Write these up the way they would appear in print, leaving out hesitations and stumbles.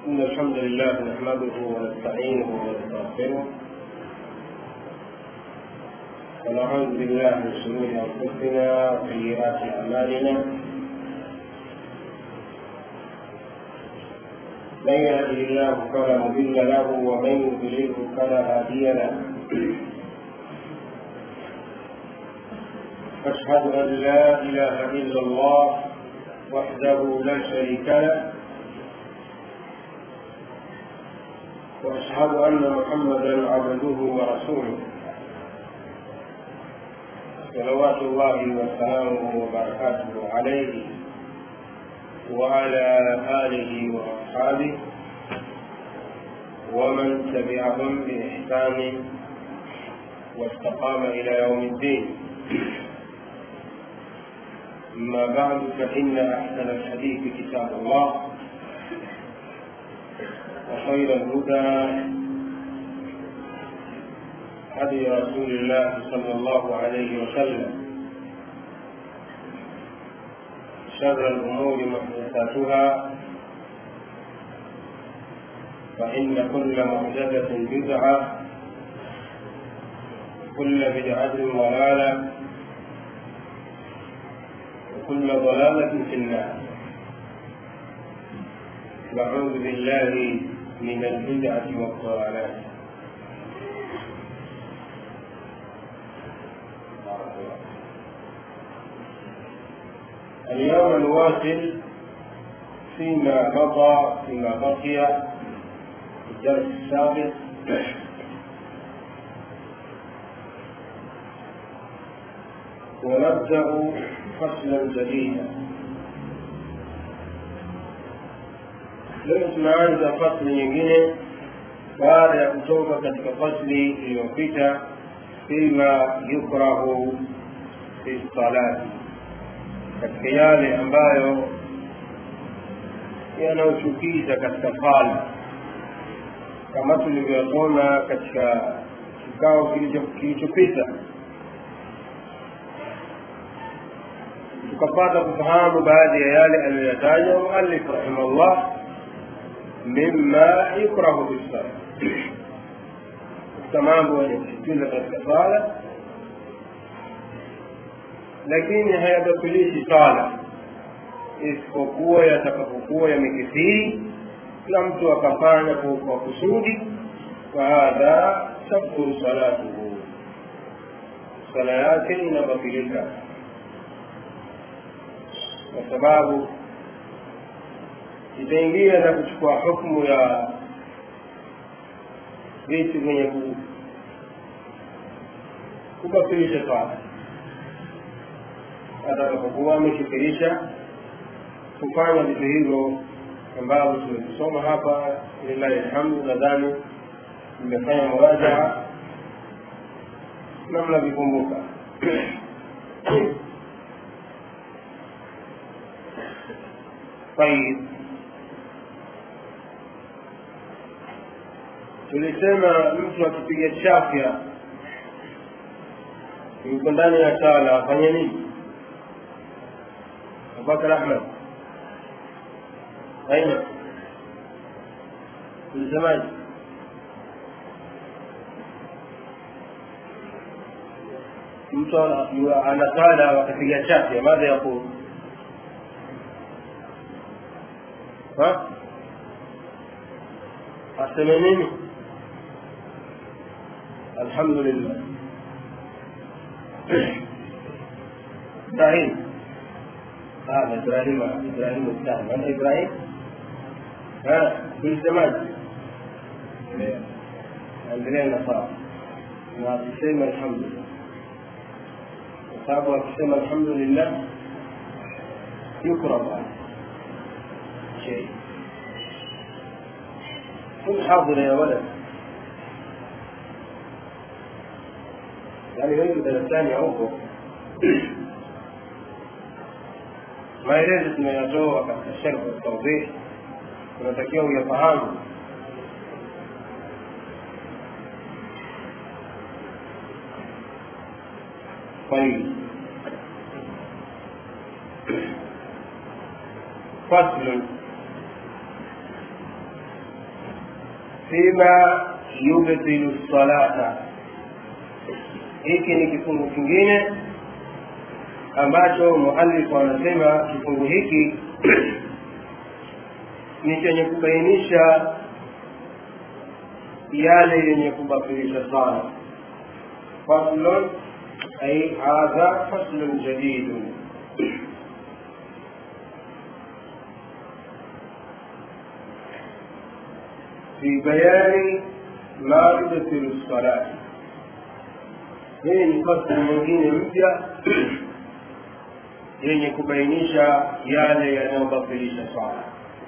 إن الحمد لله نحمده ونستعينه ونستغفره ونعوذ بالله من شرور أنفسنا وسيئات أعمالنا. من يهده الله فلا مضل له ومن يضلله فلا هادي له. أشهد أن لا إله إلا الله وحده لا شريك له، وأشهد أن محمدا عبده ورسوله صلوات الله وسلامه وبركاته عليه وعلى آله وأصحابه ومن تبعهم بإحسان واستقام إلى يوم الدين. أما بعد، فإن أحسن الحديث كتاب الله، وخير الهدى هدي رسول الله صلى الله عليه وسلم، شر الأمور محدثاتها، فإن كل محدثة بدعة وكل بدعة ضلالة وكل ضلالة في النار. نعوذ بالله من البدعة والضلالات. اليوم نواصل فيما بقي في الدرس السابق ونبدأ فصلا جديدا. leo tunaanza fasli nyingine baada ya kutoka katika fasli iliyopita, fima yukrahu fi salati, katika yale ambayo yanayochukiza katika sala, kama tulivyosoma katika kikao kilichopita. Tukapata kufahamu baadhi ya yale aliyoyataja muallif rahimahullah mimma yukrahu fi sala, katika mambo yanayochukiza katika sala lakini hayabatilishi sala, isipokuwa yatakapokuwa yamekithiri na mtu akafanya kwa kusudi, fahadha tabtulu salatuhu, sala yake inabatilika, kwa sababu itaingia na kuchukua hukumu ya vitu vyenye kubatilisha sala. Atakapokuwa ameshikilisha kufanya vitu hivyo ambavyo tumesoma hapa, lillahi alhamdu, nadhani nimefanya murajaa na mnavikumbuka. Tayeb, tulisema mtu akipiga chafya yuko ndani ya sala afanye nini? Abubakar Ahmed aina tulisemaje? mtu ana sala wakapiga chafya, madha yakulu? aseme nini? alhamdulillah. إبراهيم إبراهيم الثاني، أنا إبراهيم في زمان عندنا نصارى ما تسمى الحمد لله، وصابوا تسمى الحمد لله يكرم شيء. كن حاضر يا ولد، يعني يوجد الثاني عوضه ما يريد أن يجوه katika sharh والتوضيح، tunatakiwa uyafahamu. طيب، فصل fima yubtilu salata. Hiki ni kifungu kingine ambacho muallif anasema kifungu hiki ni chenye kubainisha yale yenye kubatilisha sala. Faslun ay hadha faslun jadid في بيان ما يبطل الصلاة. hii ni fasli nyingine mpya yenye kubainisha yale yanayobatilisha swala.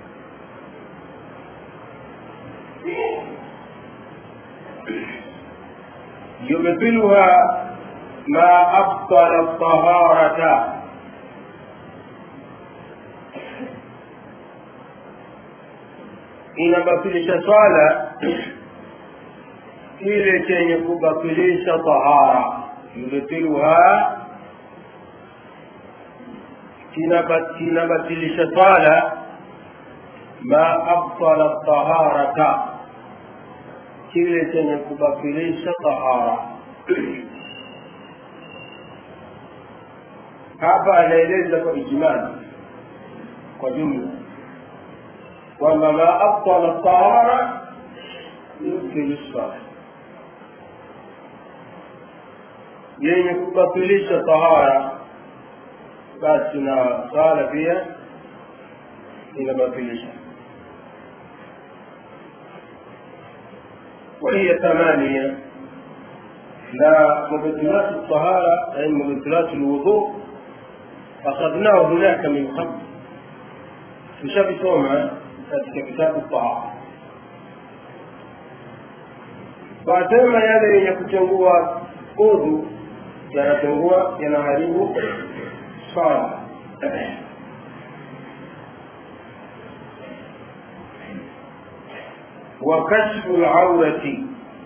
yubtiluha ma abtala at-taharata, inabatilisha swala kile chenye kubatilisha tahara. yubtiluha, kinabatilisha swala ma abtala at-taharata, kile chenye kubatilisha tahara. hapa anaeleza kwa ijmali, kwa jumla, kwamba ma abtala at-tahara yubtilu as-salah, yenye kubatilisha tahara basi na sala pia inabatilisha. وهي 8. لا مبطلات الطهارة أي مبطلات الوضوء أخذناه هناك من قبل في شاب سومة في كتاب الطهارة. بعدما يلي يكتنقوا udhu yanatengua, yanaharibu swala. wa kashfu al-awrati,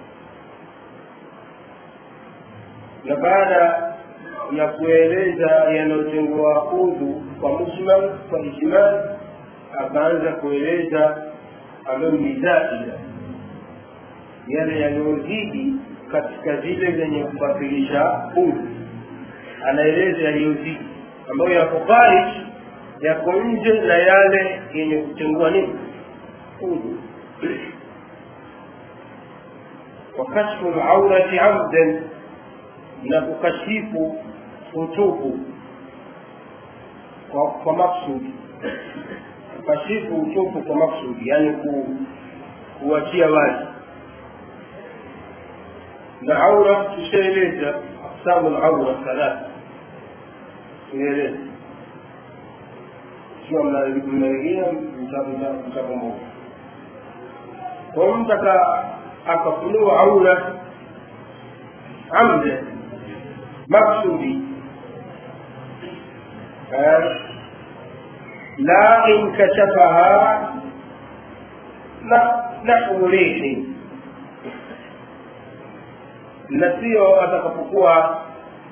na baada ya kueleza yanayotengua udhu kwa mujmal, kwa ijmal, akaanza kueleza ambayo ni zaida, yale yanayozidi katika zile zenye kubatilisha udhu. Anaeleza yaliyozidi ambayo yako kharij, yako nje na yale yenye kutengua nini udhu. wa kashfu al-awrati 'amdan, na kukashifu utupu kwa maksudi. kukashifu utupu kwa maksudi, yani kuachia wazi. na aura tushaeleza aqsamu al-awra 3. tueleza sio mnaingia mtakumbuka. kwa mtaka akafunua aura amda maksudi, la inkashafaha nahwu rihi, na sio atakapokuwa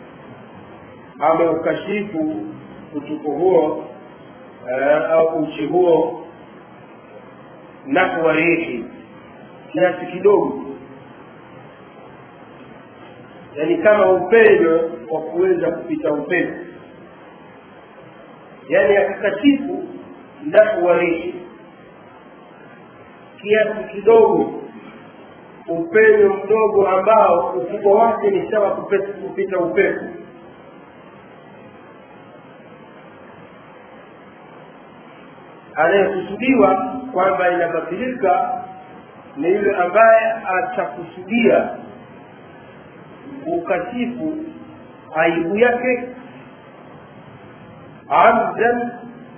ameukashifu utupu huo au uchi huo nahwu rihi, kiasi kidogo, yani kama upenyo wa kuweza kupita upepo, yani akakashifu nahwu rihi, kiasi kidogo, upenyo mdogo ambao ukubwa wake ni sawa kupita upepo. Anayekusudiwa kwamba inabatilika ni yule ambaye atakusudia ukashifu aibu yake amdan,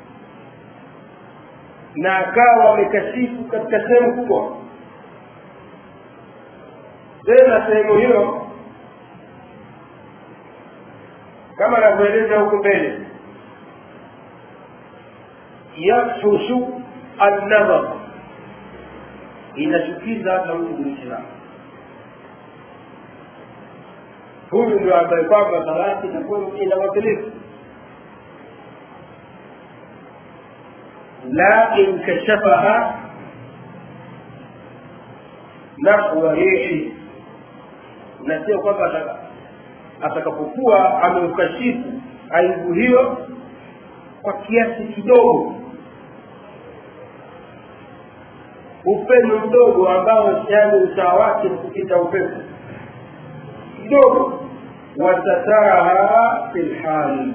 na akawa amekashifu katika sehemu kubwa. tena sehemu hiyo kama anavyoeleza huko mbele, yafushu an-nadhar, inachukiza hata mtu kumtizama. huyu ndio ambaye kwamba salati inakuwa inawasilika. la inkashafaha nahwa rihi, na sio kwamba atakapokuwa ameukashifu aibu hiyo kwa kiasi kidogo, upendo mdogo ambao yani usawa wake kupita upepo kidogo, watataraha fil hali,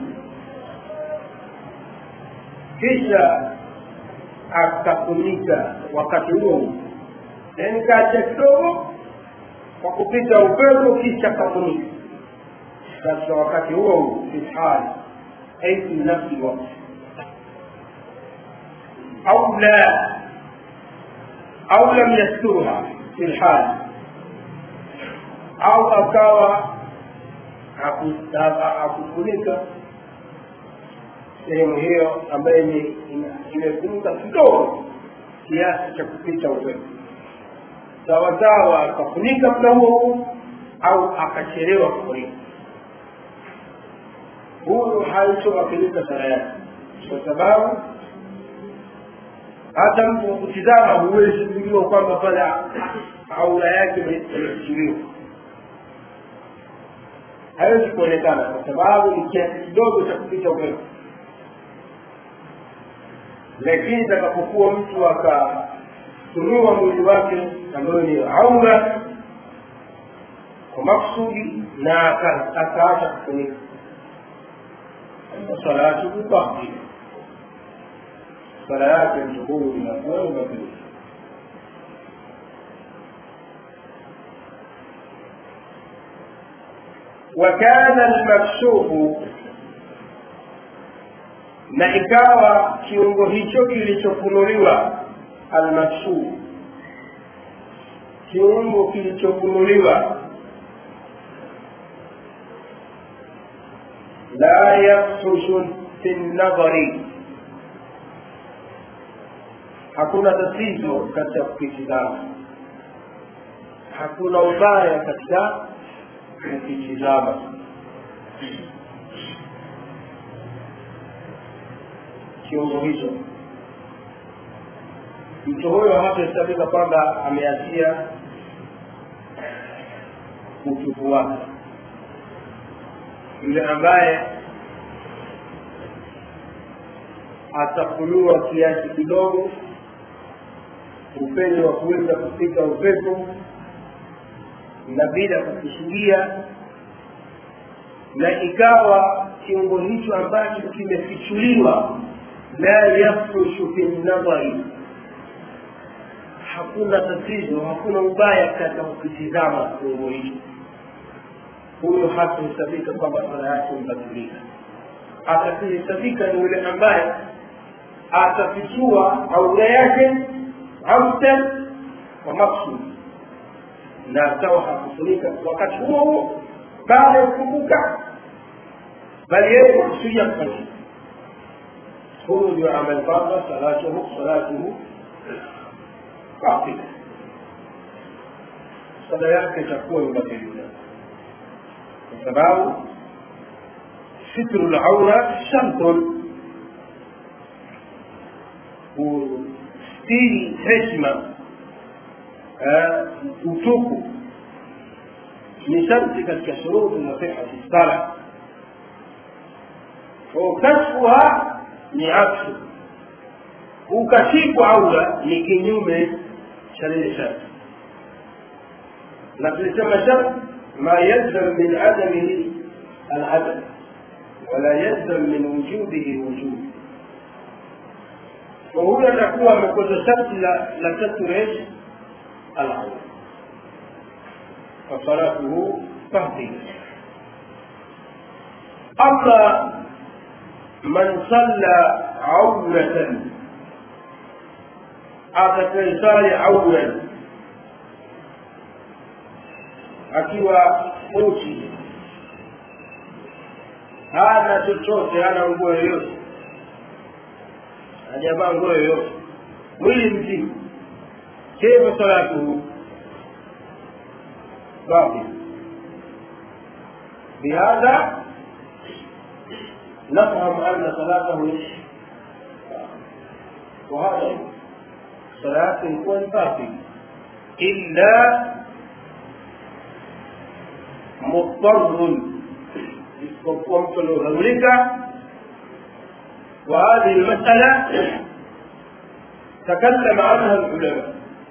kisha akafunika wakati huo, yani kaacha kidogo kwa kupita upepo kisha akafunika katika wakati huo fil hali ay fi nafsi waqt au lam yasturha fil hali, au akawa hakufunika sehemu hiyo ambayo imefunika kidogo kiasi cha kupita upepo, sawa sawa akafunika muda huo au akachelewa kufunika. Huyo haitowakilika sala yake, kwa sababu hata mtu kutizama huwezi kujua kwamba pale aura yake imefichiliwa, haiwezi kuonekana kwa sababu ni kiasi kidogo cha kupita upepo. Lakini atakapokuwa mtu akatunua mwili wake ambayo ni aura kwa maksudi na akaacha kufunika, salatu batila, sala yake mtukufu inakuwa batili. وكان المكشوف, na ikawa kiungo hicho kilichofunuliwa, almakshuf, kiungo kilichofunuliwa, la yafhushu fi nadhari, hakuna tatizo katika kukitizama, hakuna ubaya katika kukitizama. Kiungo hicho mtu huyo hatahesabika kwamba ameachia utupu wake. Yule ambaye atafunua kiasi kidogo upenyo wa kuweza kupita upepo na bila kukusudia, na ikawa kiungo hicho ambacho kimefichuliwa la yafushu fi nadhari, hakuna tatizo, hakuna ubaya katika kutizama kiungo hicho, huyo hatahesabika kwamba sala yake imebatilika. Atakayehesabika ni yule ambaye atafichua aura yake amtan wa maksud, na sawa hakufunika wakati huo baada ya kukumbuka, bali yeye kusudia kufanya. Huyo ndio amali kwamba salatuhu batila, sala yake itakuwa imebatilika, kwa sababu sitru al-aura shartun, kustiri heshima utuku ni sharti katika shuruti na sihhati sala. Ukashfuha ni aksu, ukashifu aura ni kinyume cha lile sharti. Na tulisema sharti ma yalzam min adamihi al-adam wala yalzam min wujudihi wujud. وهو atakuwa amekosa sharti la tatresh al-aura, فصلاته باطلة. أما من صلى عورة أتكيسال عورا akiwa uchi, hana chochote, hana nguo yoyote, hajavaa nguo yoyote, mwili mzima, kaifa salatuhu باطل. بهذا نفهم أن صلاته وهذا صلاة تكون باطل illa مضطر يستطيع ذلك. وهذه المسألة تكلم عنها العلماء،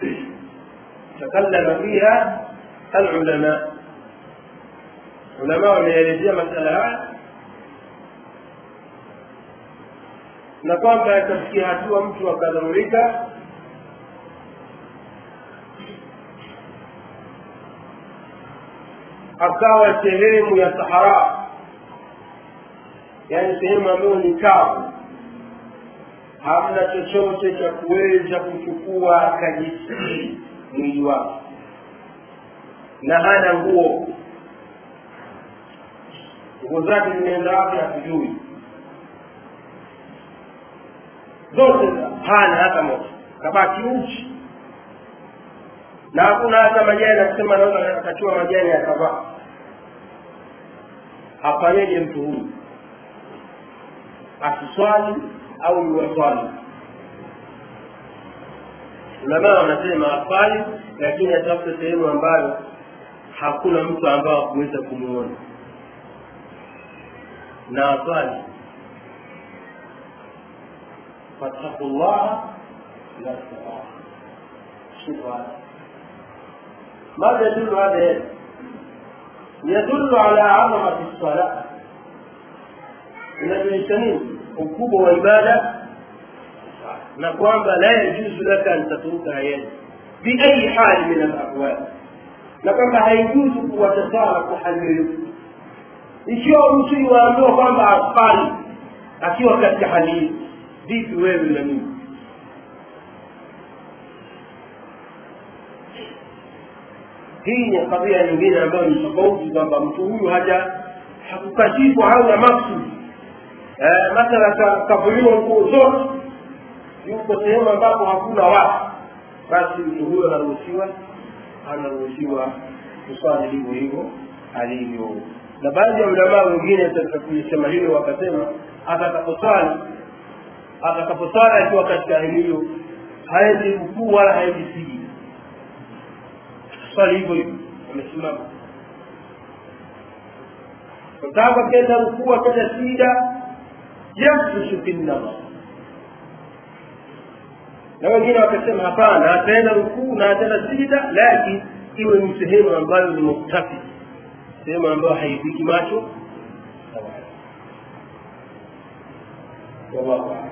تكلم فيها العلماء wameelezea masala haya, na kwamba itafikia hatua mtu akadhurika akawa sehemu ya sahara, yani sehemu ambayo ni kavu, hamna chochote cha kuweza kuchukua akajisiri mwili wake, na hana nguo zake zimeenda wapi hatujui, zote hana hata moja, kabaki uchi, na hakuna hata majani akisema anaweza akachua majani akavaa. Afanyeje mtu huyu? Asiswali au yuwaswali? Ulama wanasema afali, lakini atafute sehemu ambayo hakuna mtu ambaye kuweza kumuona na aswali. Fattaqullaha la ta'a. Shukran. ماذا يدل هذا؟ يدل على عظمة الصلاة من المسلمين ukubwa wa ibada, na kwamba la yajuzu laka an tatruka yadi bi ayi hal min al-ahwal, na kwamba haijuzu kuwatasala kwa hali yoyote. Ikiwa mtu yuambiwa kwamba afali akiwa katika hali hii, vipi wewe na mimi? Hii ni kadhia nyingine ambayo ni tofauti, kwamba mtu huyu hakukashifu au ya maksudi. Mathala kavuliwa nguo zote, yuko sehemu ambapo hakuna watu, basi mtu huyo anaruhusiwa kuswali hivyo hivyo alivyo. Na baadhi ya ulama wengine kusema hilo wakasema atakaposwali akiwa katika hali hiyo haendi rukuu wala haendi sijida, swali hivyo hivyo amesimama. Kwa kenda rukuu akenda sijida yamshu fil namaz. Na wengine wakasema hapana, ataenda rukuu na ataenda sijida, lakini iwe ni sehemu ambayo ni muktafi, sehemu ambayo haifiki macho. Wallahu a'lam.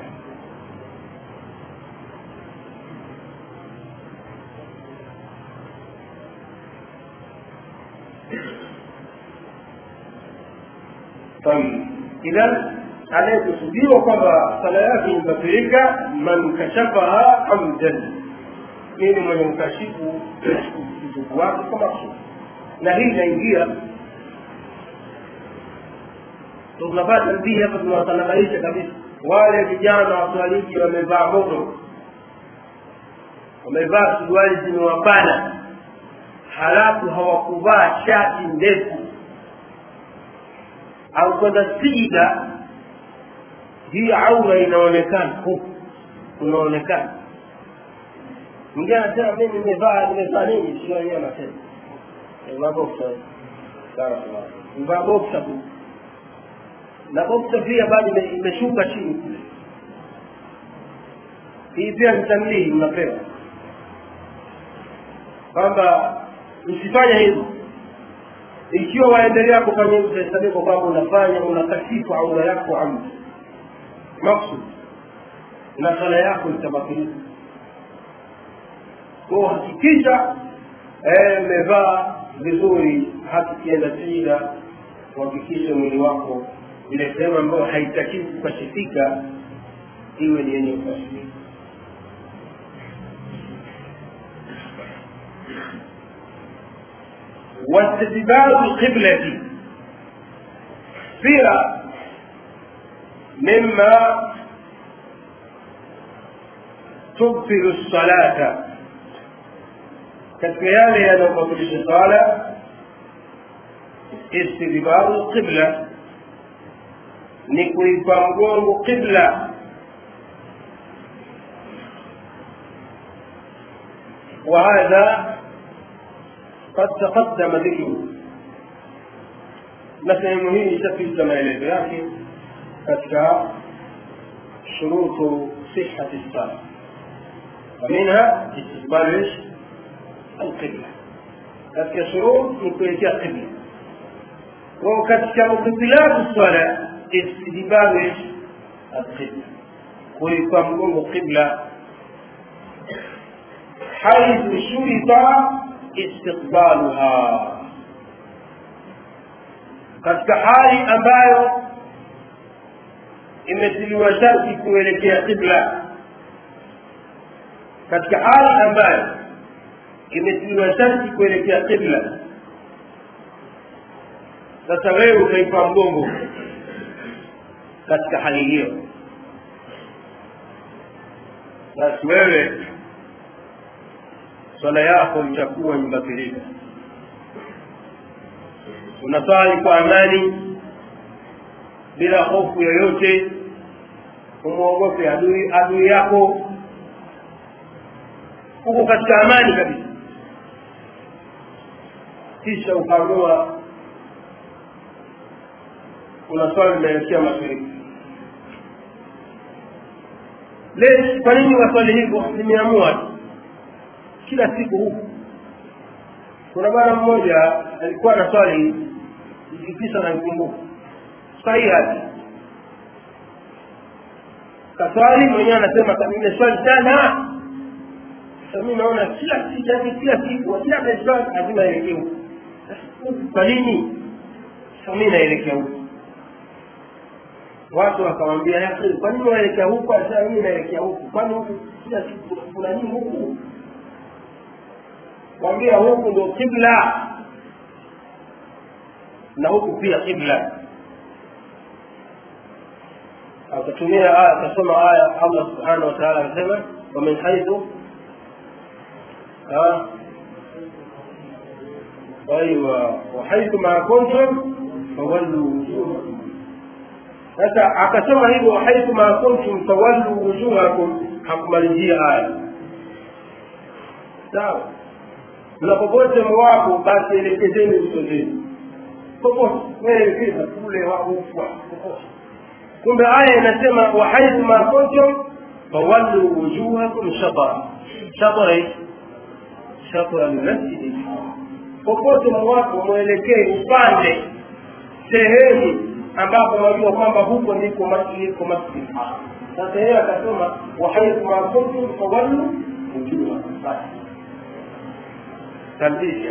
طيب إذا anayekusudiwa kwamba sala yake imebatilika man kashafaha amdan, ni mwenye mkashifu utubu wake kwa maksudi. Na hii inaingia, tunapata mbii hapa, tunawatanabaisha kabisa wale vijana waswaliji wamevaa moto, wamevaa suruali zimewabana, halafu hawakuvaa shati ndefu au kwenda sijida. Hii aura inaonekana huku, unaonekana. Mwingine anasema mimi nimevaa nini? Sio yeye anasema. Nimevaa boxer. Sawa. Nimevaa boxer tu. Na boxer pia bado imeshuka chini kule. Hii pia ni tamlihi unapewa. kwamba usifanye hivyo. Ikiwa waendelea kufanya hivyo, utahesabiwa kwamba unakashifu aura yako amri maksud, na sala yako itabatilika. Kwa hakikisha umevaa vizuri, hata kienda sijida, hakikisha mwili wako ile sehemu ambayo haitakiwi kukashifika iwe ni yenye kukashifika. واستدبار القبلة فيها مما تبطل الصلاة كالقيام هذا مبطل الصلاة. استدبار القبلة نكوي فانقون قبلة، وهذا قد تقدم ذكره نسمع هي شكل الزمان لكن كتك شروط صحة الصلاة ومنها استقبال القبلة كتك شروط نكويتها القبلة وكتك مقبلات الصلاة استقبال القبلة ويقوم القبلة حيث شرط استقبالها katika hali ambayo imetiliwa sharti kuelekea qibla katika hali ambayo imetiliwa sharti kuelekea qibla sasa wewe utaipa mgongo katika hali hiyo basi wewe swala yako itakuwa imebatilika unasali kwa amani bila hofu yoyote umuogope adui yako uko katika amani kabisa kisha ukaamua unasali kuelekea mashariki leo kwa nini wasali hivyo nimeamua kila siku huku kuna bwana mmoja alikuwa anaswali ikipisa na mkumbuko sahihi kaswali mwenyewe anasema kama nimeswali sana sasa mimi naona kila siku kila meswali lazima ielekee kwa nini sasa mimi naelekea huko watu wakamwambia yake kwa nini unaelekea huko sasa mimi naelekea huko kwani huko kila siku kuna nini huko mwambia huko ndio qibla na huko pia qibla atatumia aya tasoma aya Allah subhanahu wa ta'ala anasema wa min haythu wa haythu ma kuntum fawallu wujuhakum sasa akasema hivyo wa haythu ma kuntum fawallu wujuhakum hakumalizia aya sawa unapopote mwako basi elekezeni uso zenu popote wewe elekeza kule wako popote kumbe aya inasema wa haythu ma kuntum fawallu wujuhakum shatara al-masjid popote mwako mwelekee upande sehemu ambapo unajua kwamba huko ndiko masjid sasa yeye akasema wa haythu ma kuntum fawallu wujuhakum تنبيه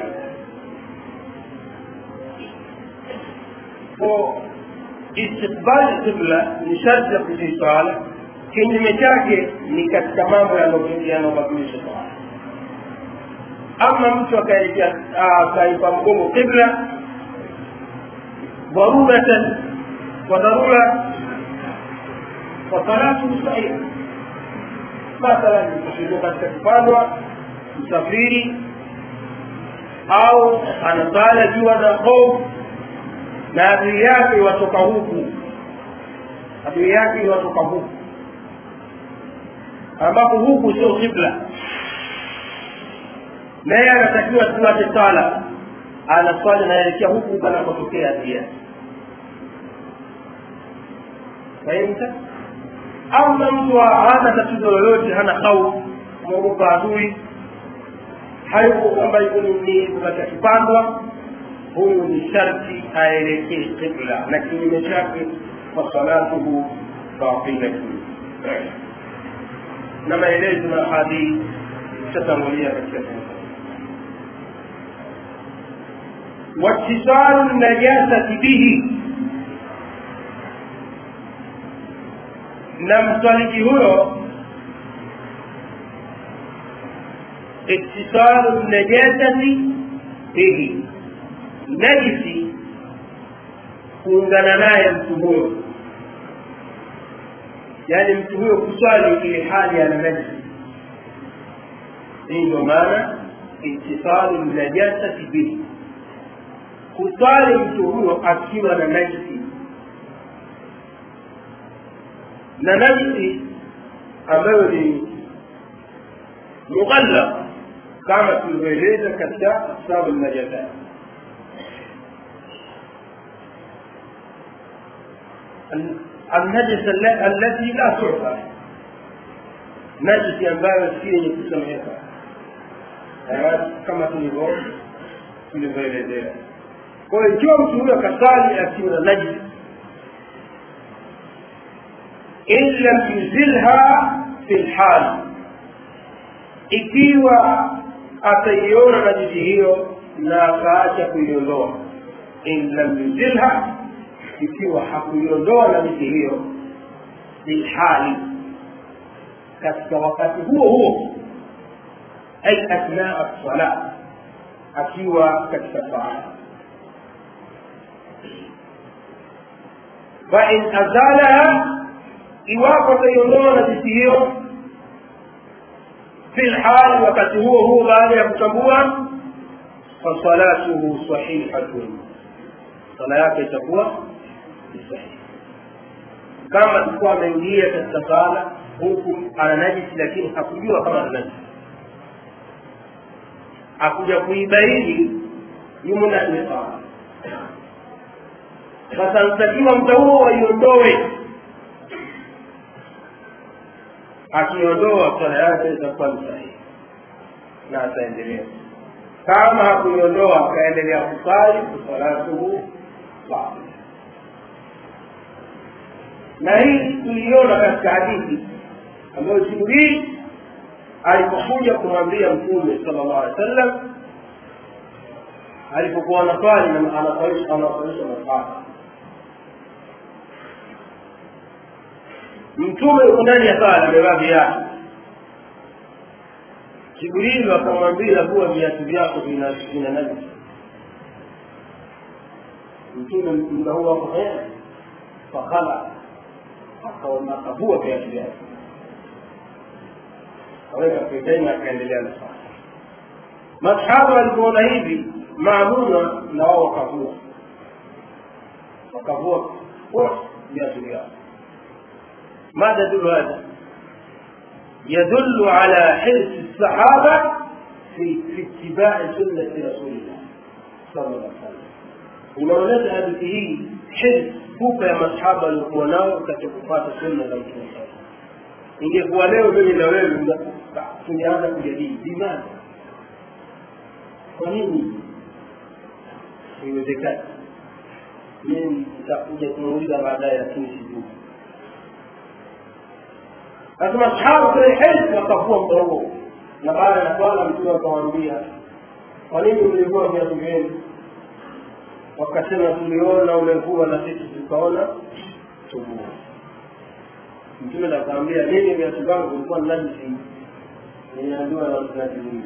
واستقبال القبلة لشرط في صلاة kinyume chake ni katika mambo yanayobadilisha swala ama mtu akaipa mgongo qibla dharuratan wa dharura wa salatu sahih mathalan mtu katika kupandwa msafiri au anasala jua na hofu na adui yake watoka huku ambapo huku sio qibla naye anatakiwa tuache sala anaswali naelekea huku anapotokea adui fahamta au mtu hana tatizo lolote hana hofu mwogopa adui hayuko kwamba yuko ni katika kipandwa huyu ni sharti aelekee qibla na kinyume chake kwa salatuhu batilatu na maelezo na hadithi tutatangulia katika واتصال النجاسة به نمسالك هو اتصال النجاسة به نجسي kuungana naye mtu huyo yani mtu huyo kuswali ile hali ya najisi ndio maana ittisalu najasati bihi kuswali mtu huyo akiwa na najisi na najisi ambayo ni mughallaq kama tulivyoeleza katika asbabu al-najasa. النجس التي لا تعرف najisi ambayo si yenye kusameheka kama tulivyoelezea. Kwa hiyo ikiwa mtu huyo kasali akiwa na najisi illa yuzilha fil hal, ikiwa ataiona najisi hiyo na akaacha kuiondoa, illa yuzilha, ikiwa hakuiondoa najisi hiyo fil hali, katika wakati huo huo, ay athna as-salat, akiwa katika sala. Fa in azalaha, iwapo ataiondoa najisi hiyo fil hal, wakati huo huo baada ya kutambua, fa salatuhu sahihatun, sala yake itakuwa sahihi. Kama alikuwa ameingia katika sala huku ana najisi lakini hakujua kama ana najisi, hakuja kuibaini yumo ndani ya sala, sasa natakiwa muda huo waiondoe. Akiondoa sala yake itakuwa sahihi na ataendelea. Kama hakuiondoa akaendelea kusali, salatuhu sahihi. Na hii tuliona katika hadithi ambayo Jibril alipokuja kumwambia Mtume sallallahu alaihi wasallam alipokuwa anaswali na anaswalisha masahaba. Mtume yuko ndani ya sala amevaa viatu. Jibril akamwambia kuwa viatu vyako vina najisi. Mtume muda huo akafanya fakala, akavua viatu vyake, aweka pembeni, akaendelea na sala. Masahaba walipoona hivi, maamuna na wao wakavua viatu vyao. ماذا يدل هذا؟ يدل على حرص الصحابة في اتباع سنة رسول الله صلى الله عليه وسلم. ولو هذه هي حرص كوكا يا مصحابة الكوناو كتكفات سنة رسول الله. ingekuwa leo mimi na wewe tungeanza kujadili imani, kwa nini haiwezekani? Mimi nitakuja kumuuliza baadaye, lakini sijui. Lazima sahabu kwa hili wakafua mdogo, na baada ya swala Mtume akamwambia, kwa nini mlivua viatu vyenu? Wakasema tuliona umevua na sisi tukaona tuvue. Mtume akamwambia, nini viatu vyangu vilikuwa najisi, niliambiwa na najisi.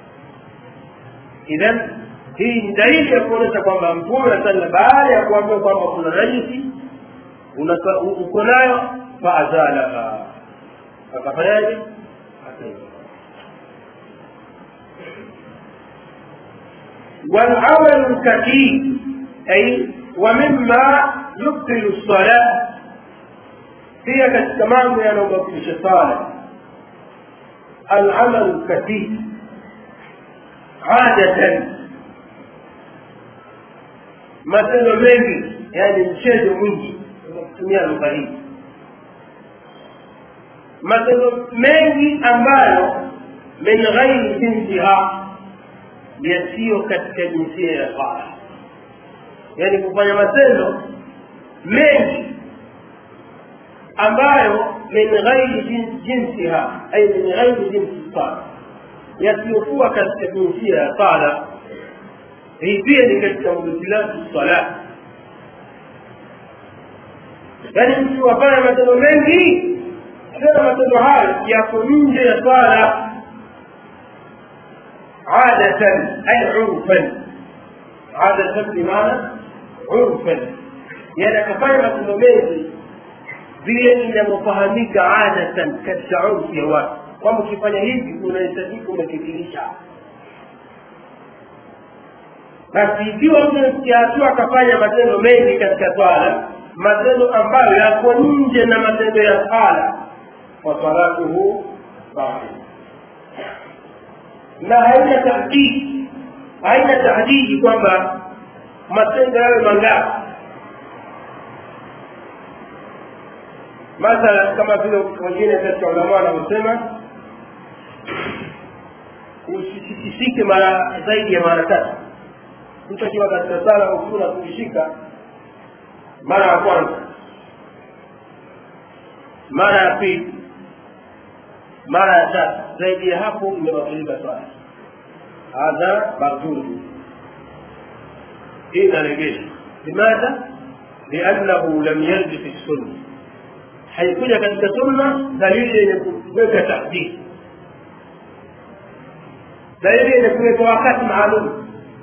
Idhan hii ni dalili ya kuonyesha kwamba Mtume sallallahu baada ya kuambia kwamba kuna najisi uko nayo, fa azalaha, akafanyaje? والعمل الكثير أي ومما يبطل الصلاة هي كالتمام ينبطل الصلاة. العمل الكثير عادة مثل مني، يعني الشيء مني تسميه الغريب، مثل مني ambayo من غير جنسها yasiyo katika jinsia ya sala, yani kufanya matendo mengi ambayo min ghairi jinsiha, ay min ghairi jinsi sala, yasiyokuwa katika jinsia ya sala, hii pia ni katika mubtilatu sala. Yani mtu wafanya matendo mengi, tena matendo hayo yako nje ya sala عادة أي عرفا، عادة بمعنى عرفا، يعني كفاية متنميزي vile inafahamika adatan katika urfu ya watu, kwamba ukifanya hivi unahitajika umekifirisha. Basi ikiwa mtu akafanya matendo mengi katika swala, matendo ambayo yako nje na matendo ya swala, kwa salatuhu batil, na haina tahdidi kwamba matendo yawe mangapi. Mathalan kama vile wengine katika ulama wanasema usitikisike mara zaidi ya mara 3. Mtu akiwa katika sala ukuna kujishika mara ya kwanza, mara ya pili, mara ya 3, zaidi ya hapo imebatilika swala. Hadha mardud. Ina rejesha. Limadha? Li'annahu lam yarji fi sunnah. Haikuja katika sunna dalili yenye kuweka tahdid. Dalili yenye kuweka wakati maalum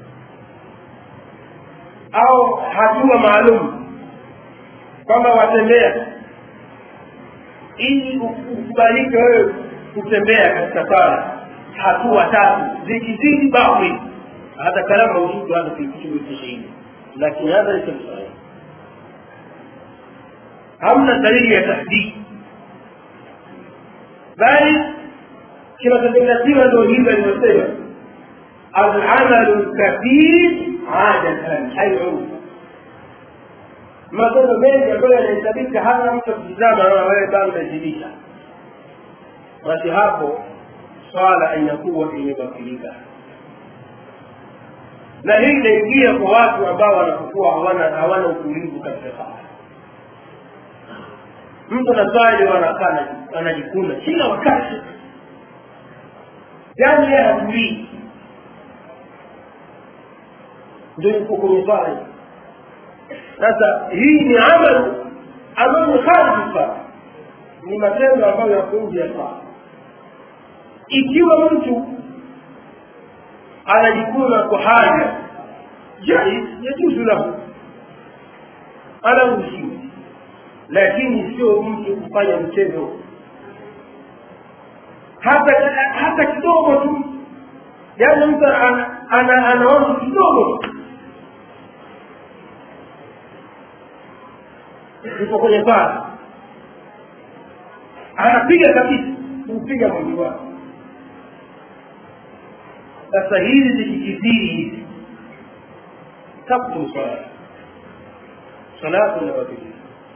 au hatua maalum kama watembea ili ukubalike wewe kutembea katika sala hatua 3 zikizidi baadhi hata kalama ujudu hata kitu kingine, lakini hapa ni sahihi. hamna dalili ya tahdid, bali kinachozingatiwa ndio hilo linalosema al-amalu kathir adatan hay'u. Matendo mengi ambayo yanahesabika hata mtu akitazama na wewe bado unajidisha, basi hapo swala inakuwa imebatilika. Na hii inaingia kwa watu ambao wanakuwa hawana utulivu katika sala. Mtu anasali anakaa anajikuna kila wakati, yani yeye hatulii, ndio yuko kwenye sala. Sasa hii ni amali ni khalifa, ni matendo ambayo yako nje ya sala. Ikiwa mtu anajikuna kwa haja jaiz yajuzu lahu, anaruhusiwa, lakini sio mtu kufanya mchezo hata kidogo tu. Yani mtu anaona kidogo yuko kwenye paa, anapiga kabisa, kupiga mwili wake. Sasa hizi zikikithiri hizi tabtu salatu na batili.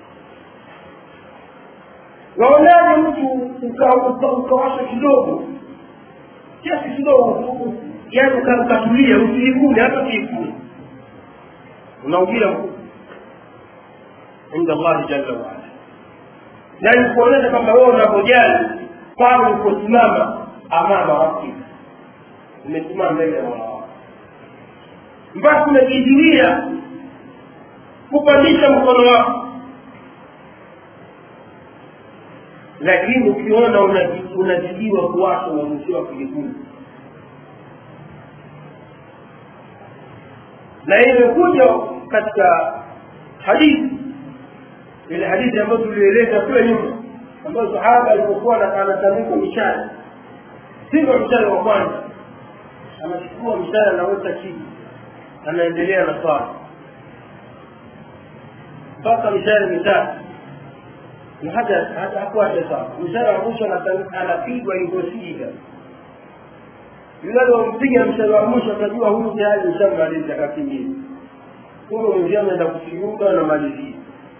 Waonaje mtu ukawasha kidogo kiasi kidogo, yani ukatulia, usilikune hata kiikune, unaujira mkuu inda Allah jalla wa ala. Yani kuonyesha kwamba wewe unapojali pale ukosimama amama wake, umesimama mbele ya Mola wako, mpaka umejizuia kupandisha mkono wako. Lakini ukiona unajibiwa kuwasha unaruhusiwa kujikuna. Na imekuja katika hadithi, ile hadithi ambayo tulieleza kule nyuma, ambayo sahaba alipokuwa anatamka mishale, sio mshale wa kwanza, anachukua mshale na weka chini, anaendelea na swala mpaka mishale mitatu, na hata hakuwa sawa. Mshale wa mwisho anapigwa ingosija, yule aliyempiga mshale wa mwisho akajua huyu tayari mshamaliza kakimbia, huyo ndio anaenda kusimuka na malizia,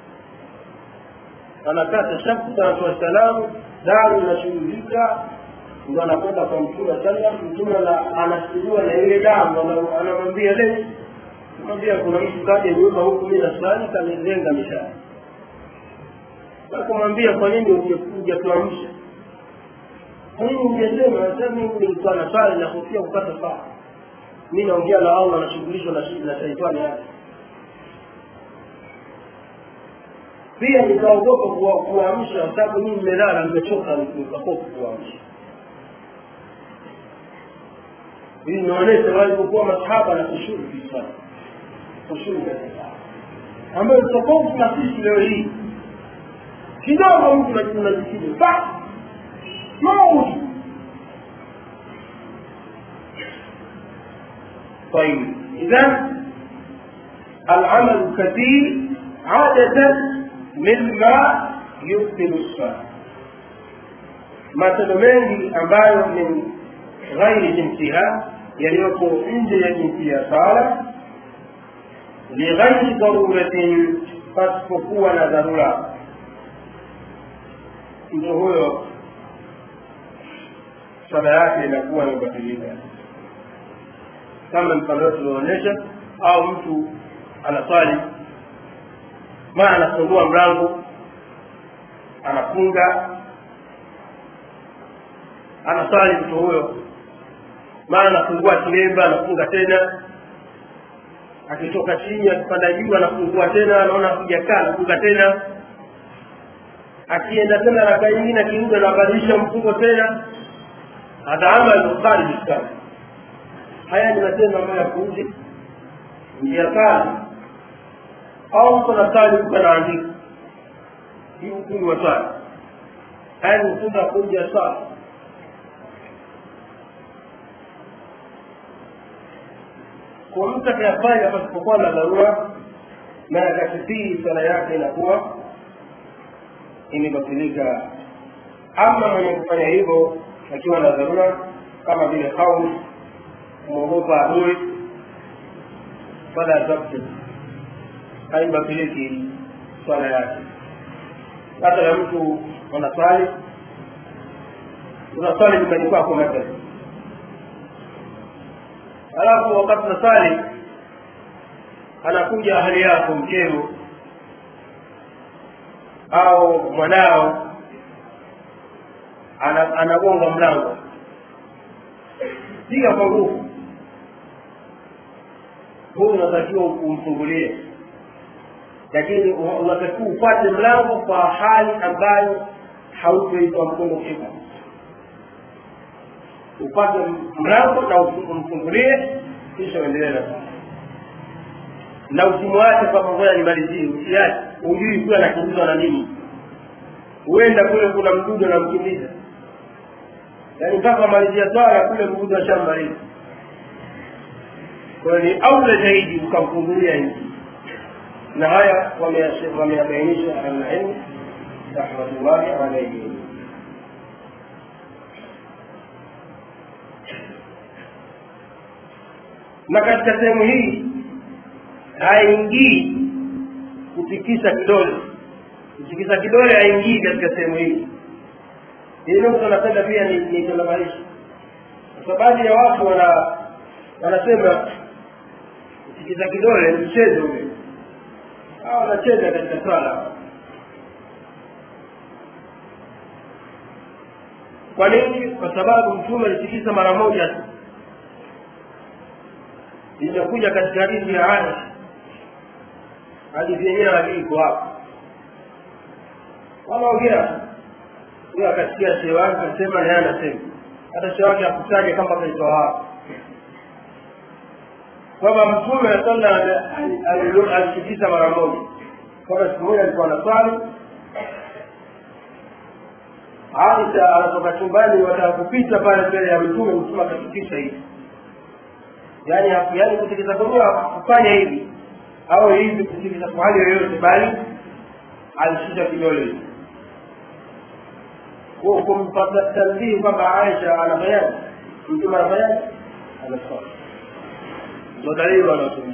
anakata shafu kwa salamu, damu inashughulika, ndio anakwenda kwa Mtume sallallahu alaihi wasallam. Anashukuriwa na ile damu, anamwambia leo, anamwambia kuna mtu kaje nyumba huko mimi na swali kanilenga mishale. Akamwambia kwa nini ungekuja tuamsha? Kwa nini ungesema sasa mimi nilikuwa na swali na kufia kupata saa? Mimi naongea na Allah, nashughulishwa na shida na shaitani hapa. Pia nikaogopa kuamsha kwa sababu mimi nimelala nimechoka, nikakosa kuamsha. Hii inaonyesha walikuwa masahaba na kushuru sana. Kushuru ambayo tofauti na sisi leo hii. Kidogo mtu anajisikia basi mauti. طيب اذا العمل كثير عادة مما يبطل الصلاة. matendo mengi ambayo ni ghairi jinsiha, yaliyoko nje ya jinsi ya sala, lighairi daruratin, pasipokuwa na dharura. Ndio huyo sala yake inakuwa imebatilika, kama mfano tulioonyesha. Au mtu anasali maana anafungua mlango, anafunga, anasali mtu huyo, maana anafungua kilemba, anafunga tena, akitoka chini akipanda juu anafungua tena, anaona hajakaa anafunga tena, akienda tena raka nyingine akirudi anabadilisha mfungo tena. Hada amal kharij sana. Haya ni matendo ambayo yakuja ndio kali, au kuna kali kunaandika hii mtu wa sala. Haya ni tunda kuja sala. Kwa mtu akifanya pasipokuwa na dharura, na akasitii sala yake inakuwa imebatilika. Ama mwenye kufanya hivyo akiwa na dharura, kama vile kauli kumwogopa adui, fala tabtil, haibatiliki sala yake. Hata mtu anasali, unasali nyumbani kwako mathalan, alafu wakati unasali anakuja ahali yako, mkeo au mwanao, anagonga mlango, piga kwa nguvu. Huyo unatakiwa umfungulie, lakini unatakiwa upate mlango kwa hali ambayo hautoitwa mkono kika. Upate mlango na umfungulie, kisha uendelee na sala. Na usimwache kama ngoja nimalizie, usiache, ujui kuwa anakimbizwa na nini. Huenda kule kuna mdudu anamkimbiza, yaani mpaka malizia swala kule mdudu ashamaliza. Kwa hiyo ni aula zaidi ukamfungulia hivi. Na haya wameyabainisha al-ilm rahmatullahi alayhi. Na katika sehemu hii haingii kutikisa kidole. Kutikisa kidole haingii katika sehemu hii. Hilo tunapenda pia ni tunabainisha. Kwa sababu ya watu wanasema kutikisa kidole ni mchezo ule. Hao wanacheza katika swala. Kwa nini? Kwa sababu Mtume alitikisa mara moja tu. Ilikuja katika hadithi ya Aisha. Hadithi yenyewe iko hapo. Wanaongea. Huyo akasikia shehe wake akasema, na yeye anasema. Hata shehe wake akutaja kama kaitoa hapo. Kwamba Mtume sallallahu alitikisa mara moja. Kwa siku moja alikuwa anaswali, Aisha anatoka chumbani, watakupita pale mbele ya Mtume, Mtume akatikisa hivi. Yaani kutikisa kwa kufanya hivi au hivi, kutikisa kwa hali yoyote, bali alishika kidole. Kwa kumpata tanzih kwamba Aisha anafanya, Mtume anafanya, anaswali. Ndio dalili wanatumia.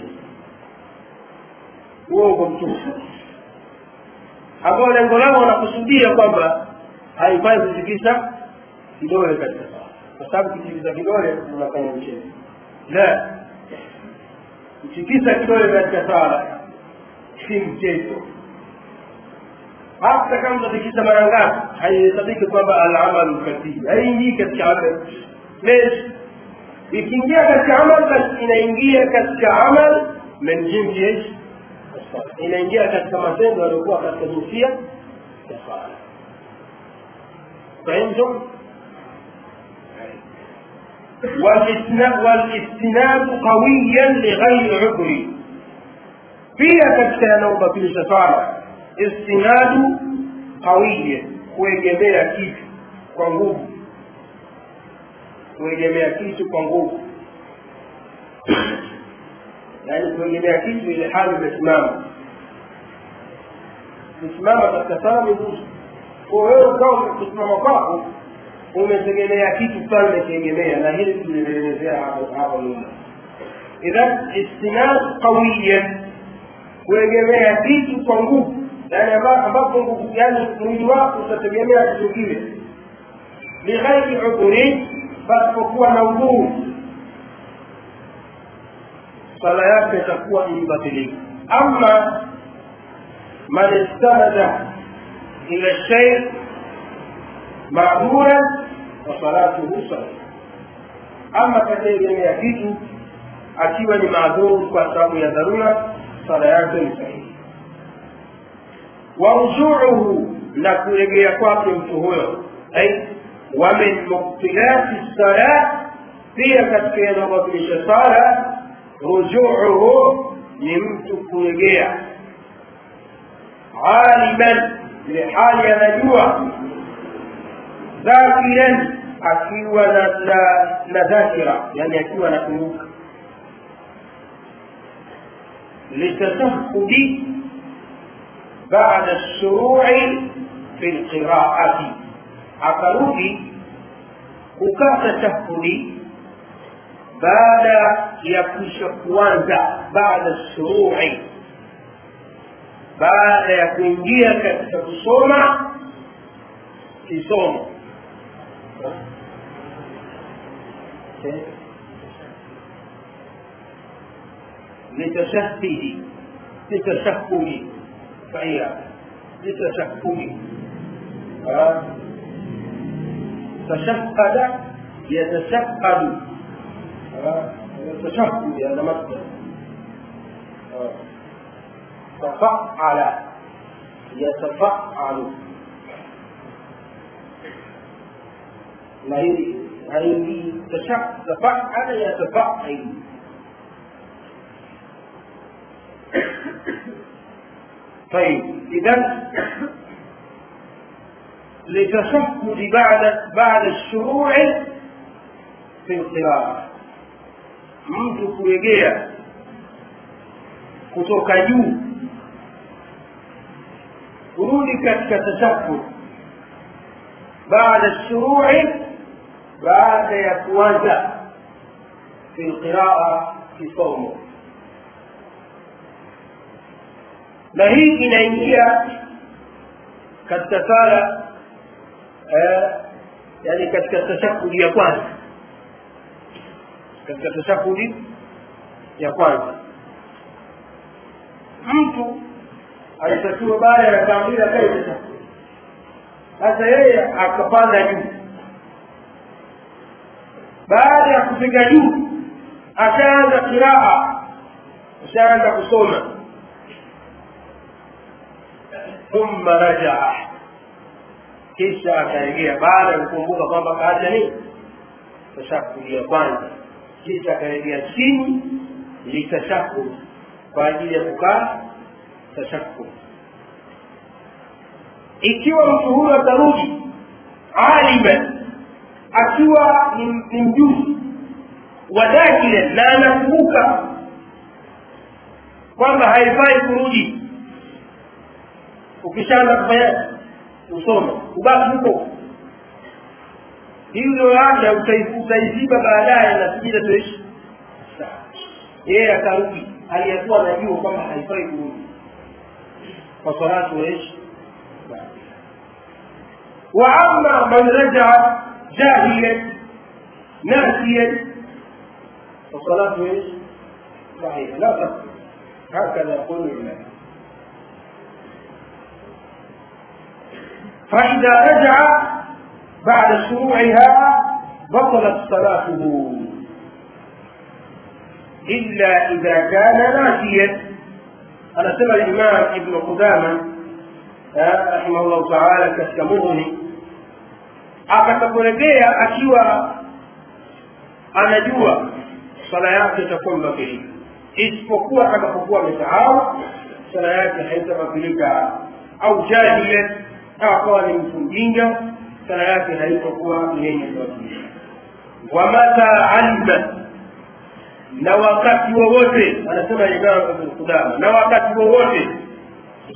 Uongo mtupu. Ambao lengo lao wanakusudia kwamba haifai kutikisa kidole katika sala. Kwa sababu kutikisa kidole unafanya mchezo. La. Kutikisa kidole katika sala si mchezo. Hata kama unatikisa mara ngapi, haihesabiki kwamba al-amal katib. Haingii katika amal. Lesh ikiingia katika amal, basi inaingia katika amal min jinsi, inaingia katika matendo yaliyokuwa katika jinsia ya sala. Fahamtum? والاستناد قويا لغير عذر. pia katika yanayobatilisha sala istinadu qawiya, kuegemea kitu kwa nguvu. Kuegemea kitu kwa nguvu, yaani kuegemea kitu ile hali imesimama. Kusimama katika sala ni nguvu. Kwa hiyo kama kusimama kwako umetegemea kitu fulani umetegemea, na hili tulielezea hapo nyuma. Idhan istinad qawiyan, kuegemea kitu kwa nguvu, yani ambapo nguvu, yani mwili wako utategemea kitu kile bighairi udhuri, pasipokuwa na udhuru, sala yake itakuwa imebatilika. Ama man istanada ila shay ma'dura wa salatuhu sahih, ama kategemea kitu akiwa ni maadhuru kwa sababu ya dharura, sala yake ni sahihi. Wa rujuuhu, na kurejea kwake mtu huyo, wa min mubtilati salat, pia katika yanayobatilisha sala rujuuhu ni mtu kurejea aliman, ni hali anajua, dhakiran, akiwa na dhakira, yani akiwa anakumbuka, لتشهد بعد الشروع في القراءة، akarudi kukaa tashahudi baada ya kisha kuanza, baada shuru'i, baada ya kuingia katika kusoma kisomo. لتشهد فهي لتشهد تشهد يتشهد تشهد هذا مصدر تفعل يتفعل، لا هي تفعل يتفعل. طيب إذن لتشهد بعد الشروع في القراءة، mtu kurejea kutoka juu kurudi katika tashahhud baada shuru'i, baada ya kuanza fi alqiraa kisomo. Na hii inaingia katika sala yani katika tashahhudi ya kwanza, katika tashahhudi ya kwanza mtu alitakiwa baada ya takbira kae tashahhud. Sasa yeye akapanda juu, baada ya kufika juu akaanza qiraa, akaanza kusoma, ثم رجع، kisha akarejea baada ya kukumbuka kwamba kaacha nini tashahhud ya kwanza, kisha akarejea chini litashahhud kwa ajili ya kukaa tashahhud. Ikiwa mtu huyo atarudi aliman, akiwa ni mjuzi wa dakila, na anakumbuka kwamba haifai kurudi, ukishaanza kufanya usome ubaki huko, hilo yake utaiziba baadaye na sijida tuishi. Yeye atarudi aliyekuwa anajua kwamba haifai kurudi kwa salatu ishi. Wa amma man raja'a jahilan nasiyan fa salatu ishi sahih la tasih, hakadha yaqulu ulama. فإذا رجع بعد شروعها بطلت صلاته إلا إذا كان ناسيا. أنا سمع الإمام ابن قدامة رحمه الله تعالى كسموني akakurejea akiwa anajua sala yake itakuwa mbadilika, isipokuwa atakapokuwa amesahau, sala yake haitabadilika. Au jahila, akawa ni mtu mjinga, sala yake haitakuwa yenye kubadilika. Wa mata alima, na wakati wowote, anasema Imam Ibn Qudama, na wakati wowote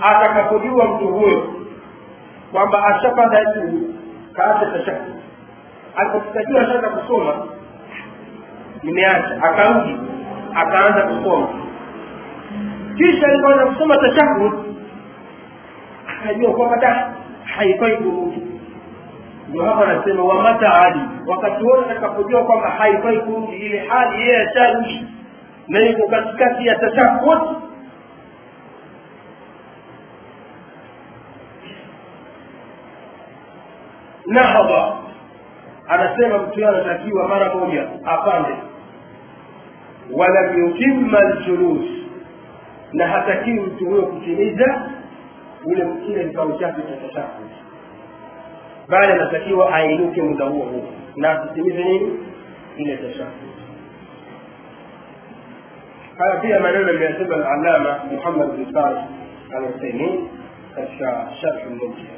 atakapojua mtu huyo kwamba ashapanda juu kaacha tashahhud, alipotajua sasa kusoma nimeacha, akarudi akaanza kusoma. Kisha alipoanza kusoma tashahhud akajua kwamba haifai kurudi. Ndio hapa anasema wa mata ali, wakati wote atakapojua kwamba haifai kurudi ile hali yeye asharudi na yuko katikati ya tashahhud, nahadha, anasema mtu anatakiwa mara moja apande, wala yutimma al-julus, na hatakiwi mtu huyo kutimiza ule mkile kikao chake cha tashahhud, bali anatakiwa ainuke muda huo na kutimiza nini ile tashahhud. haya pia maneno yameyasema al-Allama Muhammad bin Salih al-Uthaymeen katika Sharh al-Mumti.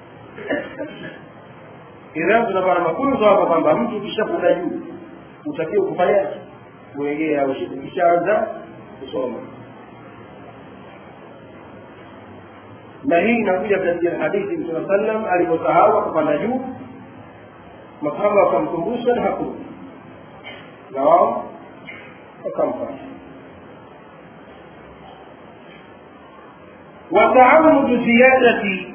Ila tunapata mafunzo hapa kwamba mtu kishakuda juu utakiwa kufanya kuegea ukishaanza kusoma. Na hii inakuja katika hadithi Mtume sallam aliposahau kupanda juu, masahaba wakamkumbusha na hakurudi, na wao wakamfuata. وتعمد زيادة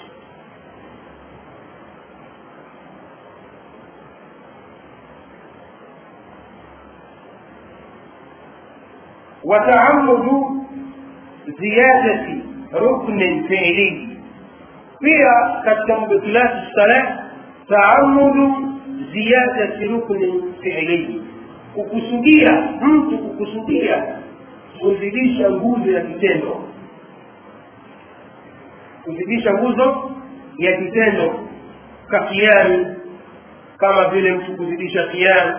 ركن فعلي فيها كتمبطلات الصلاة تعمد زيادة ركن فعلي kukusudia mtu kukusudia kuzidisha nguzo ya kitendo, kuzidisha nguzo ya kitendo kakiani, kama vile mtu kuzidisha kiani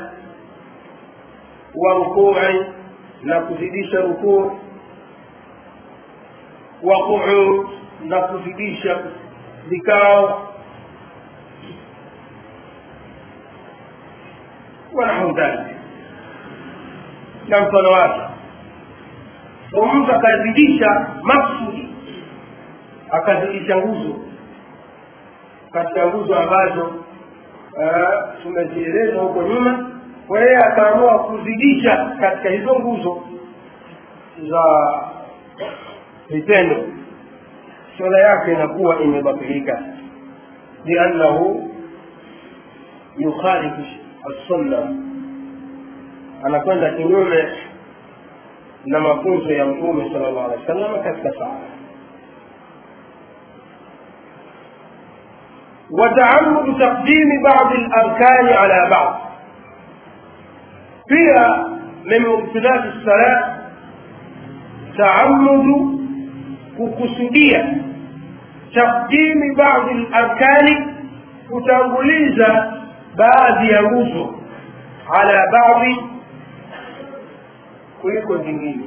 wa rukuu na kuzidisha rukuu wa qu'ud na kuzidisha vikao ونحو ذلك na mfano wake. Mtu akazidisha maksudi, akazidisha nguzo katika nguzo ambazo tumezieleza huko nyuma, kwa hiyo akaamua kuzidisha katika hizo nguzo za vitendo, swala yake inakuwa imebatilika, liannahu yukhalifu as-sunnah, anakwenda kinyume na mafunzo ya Mtume sallallahu alaihi wasallam katika sala. وتعمد تقديم بعض الأركان على بعض فيها من مبطلات الصلاة تعمد kukusudia تقديم بعض الأركان kutanguliza baadhi ya nguzo ala baadhi kuliko zingine.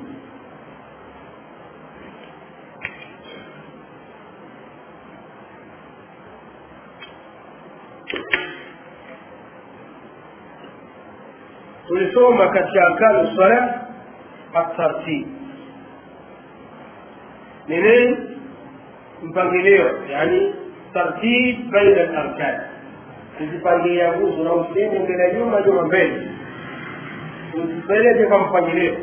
tulisoma katika arkanu sala at-tartib nini mpangilio, yani tartib baina al-arkan, kuzipangilia nguzo na useme mbele nyuma nyuma mbele, usipeleke kwa mpangilio.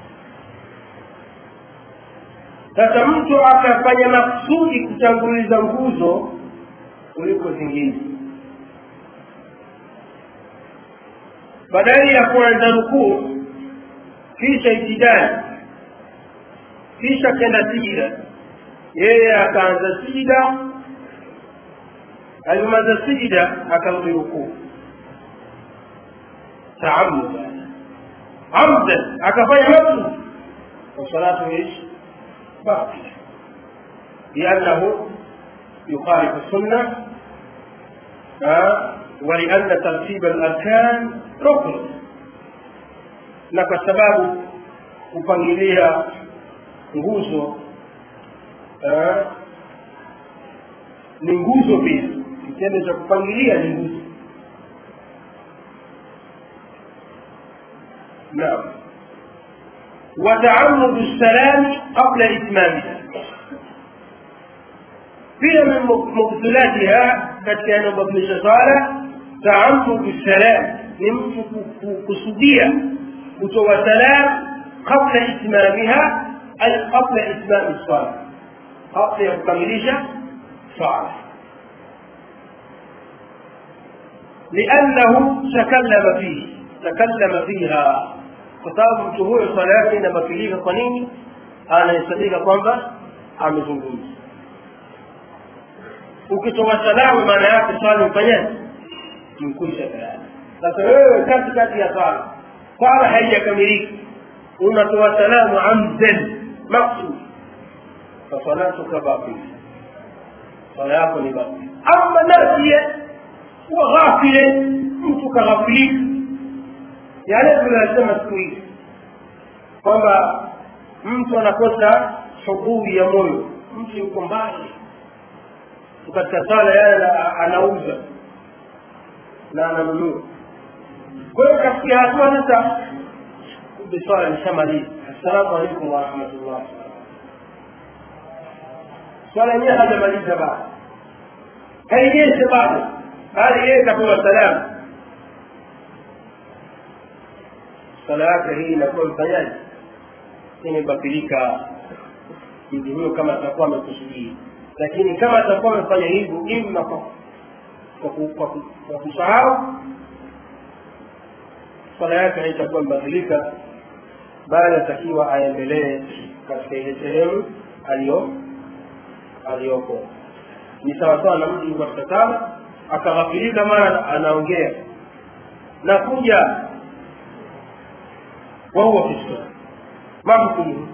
Sasa mtu akafanya maksudi kutanguliza nguzo kuliko zingine, badala ya kuanza rukuu kisha itidali kisha kenda sijida, yeye akaanza sijida, alimaliza sijida akarudi rukuu. Ta'ammud amdan akafanya maksudi, salatu ish باطل لأنه يخالف السنة ولأن ترتيب الأركان ركن، لك السبب kupangilia nguzo ni nguzo pia, kitendo cha kupangilia ni nguzo. Naam. وتعمد السلام قبل إتمامها فيها من مبطلاتها كان مبطل صالة ta'ammud as-salam ni mtu kusudia kutoa salam kabla itmamiha ay qabla itmam as-salah, kabla ya kukamilisha sala, لأنه تكلم فيها خطاب مشهور صلاة لما فيه قنيني أنا يستطيع kwamba amezungumza. Ukitoa salamu maana yake swali mfanyaje? Mkwisha tayari. Sasa wewe katikati ya swala haijakamilika unatoa salamu amdan maksud, fa salatuka batil, swala yako ni batil. Amma nasiya wa ghafila, mtu kaghafilika, yale tunasema siku hizi kwamba mtu anakosa huduri ya moyo, mtu yuko mbali katika sala yale anauza na ananunua. Kwa hiyo katika hatua sasa biswala nishamaliza, assalamu alaykum wa rahmatullah, swala yenyewe hajamaliza bado, haijeshe bado, bali yeye katoa salamu, sala yake hii inakuwa mfanyaji imebadilika hivyo kama atakuwa amekusudia. Lakini kama atakuwa amefanya hivyo imma kwa kusahau, sala yake haitakuwa mbadilika, bali atakiwa aendelee katika ile sehemu aliyoko. Ni sawa sawa na mtu yuko katika sala akaghafilika mara anaongea na kuja وهو في السنة ما حكمه؟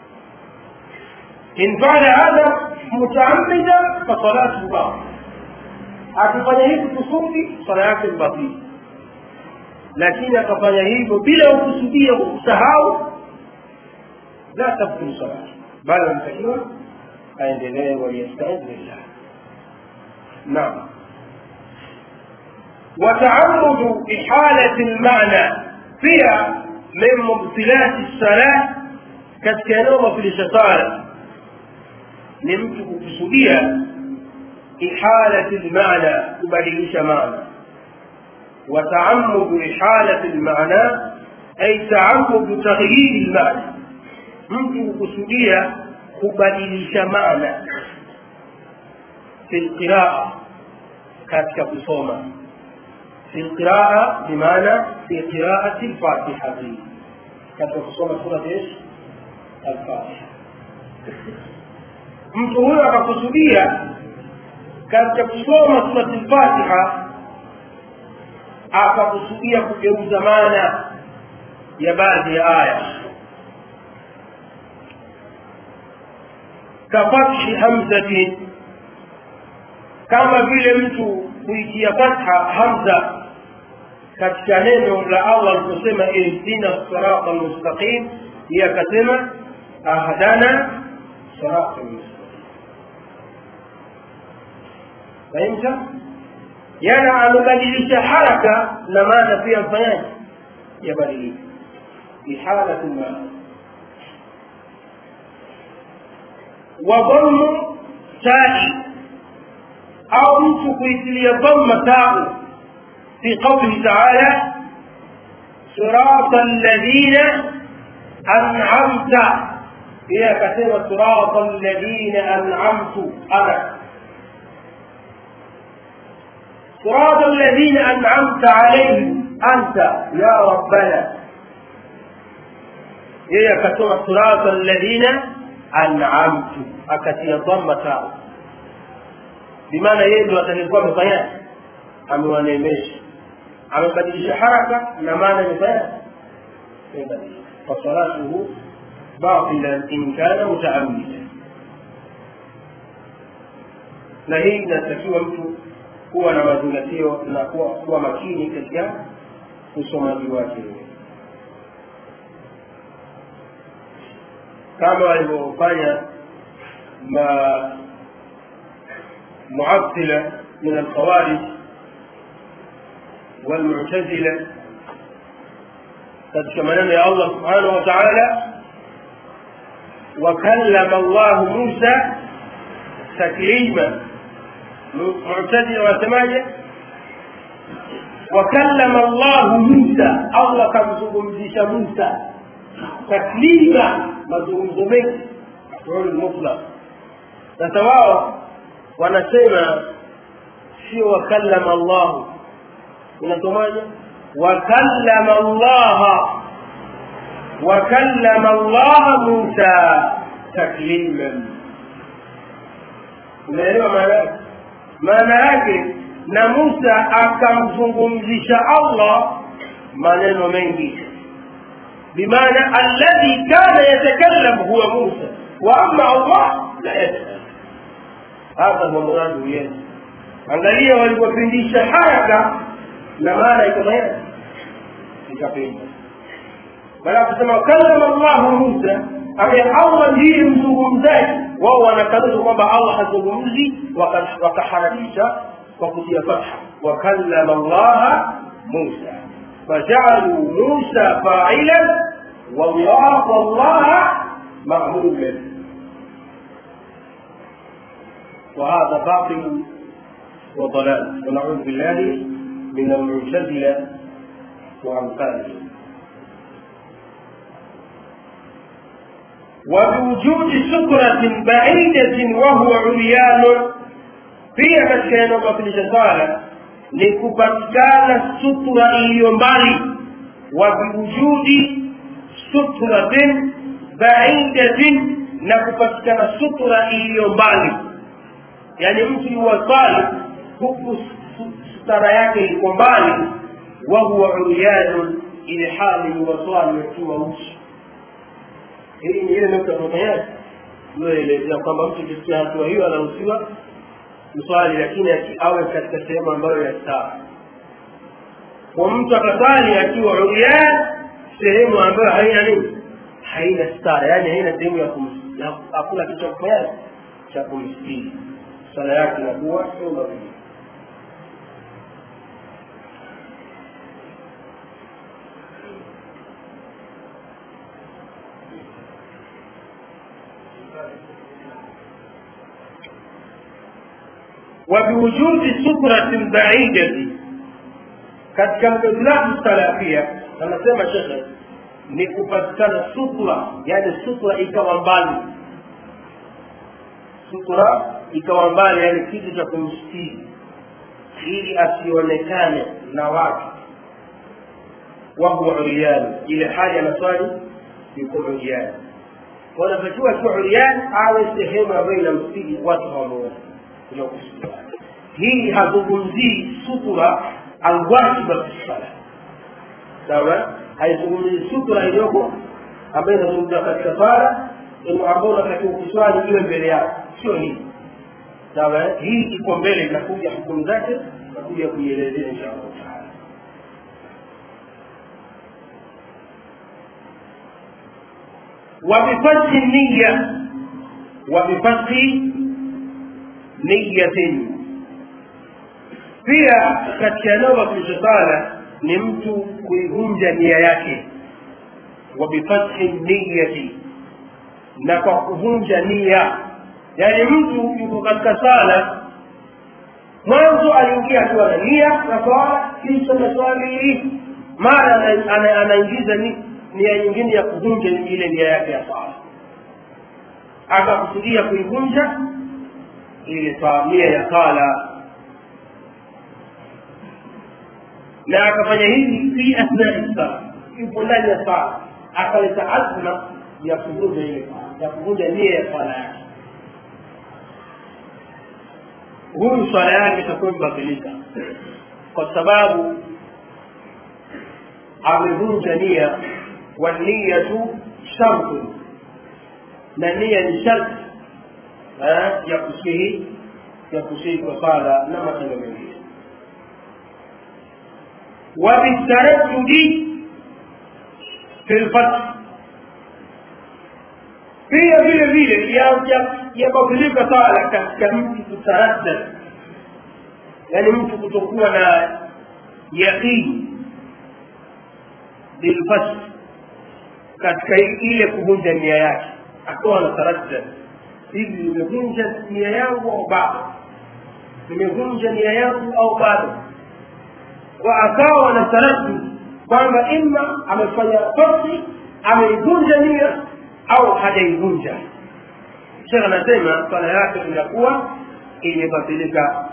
إن فعل هذا متعمدا فصلاته باطلة، akifanya hivi kusudi sala yake ni batili. Lakini akafanya hivyo bila kukusudia kusahau, la tabtul salat, bali anatakiwa aendelee wa yasta'id billah. Naam. Wa ta'ammudu ihalati al-ma'na fiha من مبطلات الصلاة katika eneo mafilisha sala ni mtu kukusudia ihalati al-ma'na, kubadilisha maana. Wa ta'ammud ihalati al-ma'na ay ta'ammud taghyir al-ma'na, mtu kukusudia kubadilisha maana fi al-qira'a, katika kusoma. في القراءة بمعنى في قراءة الفاتحة، كما تصوم سورة ايش؟ الفاتحة. mtu huyo akakusudia katika kusoma sura al-Fatiha akakusudia kugeuza maana ya baadhi ya aya, kafathi hamzati, kama vile mtu kuitia fatha hamza katika neno la Allah aliposema ihdina as-sirata al-mustaqim, yeye akasema ahdana sirata al-mustaqim. Fahamta? Yana amebadilisha haraka na maana pia mfanyaji yabadilika, ihalatu maana. Wa dhammu ta'i, au mtu kuitilia dhamma ta'u في قوله تعالى صراط الذين أنعمت، هي كثيرة صراط الذين أنعمت أنا، صراط الذين أنعمت عليهم أنت يا ربنا، هي كثيرة صراط الذين أنعمت أكثير ضمة، بمعنى يجب أن يكون بطيان أموانيمش amebadilisha haraka na maana imefanya fasalatuhu batilan in kana mutaammidan. Na hii inatakiwa mtu kuwa na mazingatio na kuwa makini katika usomaji wake, kama walivyofanya mu'attila min al-khawarij والمعتزلة كما يا الله سبحانه وتعالى وكلم الله موسى تكليما. معتزلة وثمانية wakallama Allah Musa, Allah kamzungumzisha Musa taklima, mazungumzo mengi kwa mutlaq. Sasa wao wanasema sio wakallama Allah, unasomaje wakallama Allah Musa takliman. Unaelewa maana yake? Na Musa akamzungumzisha Allah maneno mengi, bimaana alladhi kana yatakallam huwa Musa wa amma Allah la yatakallam. Hapa ndio mradi yeye. Angalia walipopindisha haraka na maana iko nini? Ikapinda. Baada kusema kallama Allah Musa, Allah ndiye mzungumzaji, wao wanakanusha kwamba Allah hazungumzi, wakaharakisha kwa kutia fatha wakallama Allah Musa, faja'alu Musa fa'ilan wallaha ma'mulan. وهذا باطل وضلال، ونعوذ بالله من المعتزلة وأمثالهم. وبوجود سكرة بعيدة وهو عريان، pia katika yanayobatilisha swala ni kupatikana sutura iliyo mbali. Wa biwujudi sutratin ba'idatin, na kupatikana sutura iliyo mbali, yani mtu yuwasali huku sutara yake iko mbali, wa huwa uryan, ili hali yuwasali akiwa uchi. Hii ni ile nukta muhimu tunayoelezea kwamba mtu kifikia hatua hiyo anaruhusiwa kuswali, lakini awe katika sehemu ambayo ya sawa. Kwa mtu akasali akiwa uryan, sehemu ambayo haina nini, haina stara, yani haina sehemu ya hakuna kitu cha kumstiri, sala yake inakuwa sio nzuri. وبوجود سكرة بعيدة katika mtazamo salafia anasema shekhe ni kupatikana sutra, yani sutra ikawa mbali, yani kitu cha kumstiri ili asionekane na watu. wa huwa uryan, ile hali anaswali yuko uryan. Kwa nafasiwa kwa uryan awe sehemu ambayo inamstiri watu hawaone. Hii hazungumzii sutura alwajiba fi sala, sawa? Haizungumzii sutura iliyoko ambayo inazungumza katika sala ambayo unatakiwa kuswali iwe mbele yako, sio hii, sawa? Hii iko mbele, inakuja hukumu zake na kuja kuielezea inshallah taala. wa bifathi niyatin, pia katika ndoa kwa sala ni mtu kuivunja nia yake. Wa bifathi niyati, na kwa kuvunja nia, yani mtu yuko katika sala, mwanzo aliingia akiwa na nia na swala, kisha maswali mara anaingiza nia nyingine ya kuvunja ile nia yake ya swala, akakusudia kuivunja ile nia ya sala, na akafanya hivi fi athna'i sala, yupo ndani ya sala, akaleta azma ya kuvunja ile ya kuvunja nia ya sala yake. Huyu swala yake itakuwa imebatilika kwa sababu amevunja nia. Wa niyatu shartu, na nia ni sharti ya kusihi kwa sala na matendo mengine. Wa bitaraddudi fil fath, pia vile vile yabadilika sala katika mtu kutaraddad, yani mtu kutokuwa na yaqini bil fath katika ile kuvunja nia yake, akawa na taraddad, hivi nimevunja nia yangu au bado, nimevunja nia yangu au bado. wa akawa na taraddud kwamba imma amefanya kosa, ameivunja nia au hajaivunja. Sheikh anasema swala yake inakuwa imebatilika.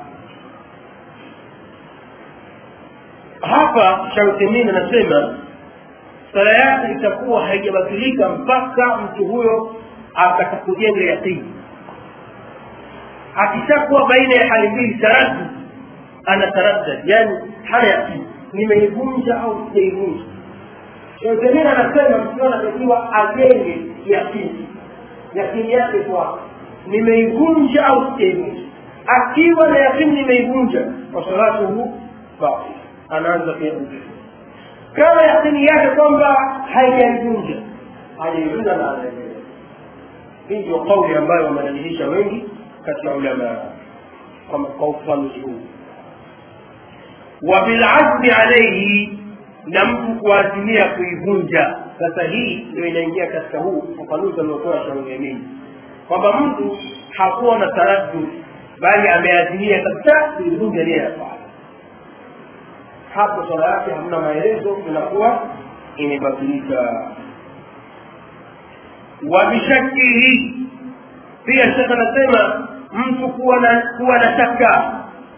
Hapa Shautemini anasema swala yake itakuwa haijabatilika mpaka mtu huyo atakapojenga yaqini. Akishakuwa baina ya hali mbili taraddud, ana taraddud, yani hana yaqini, nimeivunja au sijaivunja. Shautemini anasema mtu anatakiwa ajenge yaqini. Yaqini yake kwa nimeivunja au sijaivunja. Akiwa na yaqini nimeivunja, kwa salatu huu batil, anaanza kuivunja. Kama yaqini yake kwamba haijavunja, hajaivunja na anaendelea. Hii ndio kauli ambayo wamedhihirisha wengi katika ulama kwa ufafanuzi huu. Wa bil azmi alayhi, na mtu kuazimia kuivunja. Sasa hii ndio inaingia katika huu ufafanuzi aliotoa Shautemini, kwamba mtu hakuwa na taraddud bali ameazimia kabisa kuivunja nia ya swala. Hapo swala yake hamna maelezo, inakuwa imebatilika. Wa bishakkihi, pia Sheikh anasema mtu kuwa na shaka,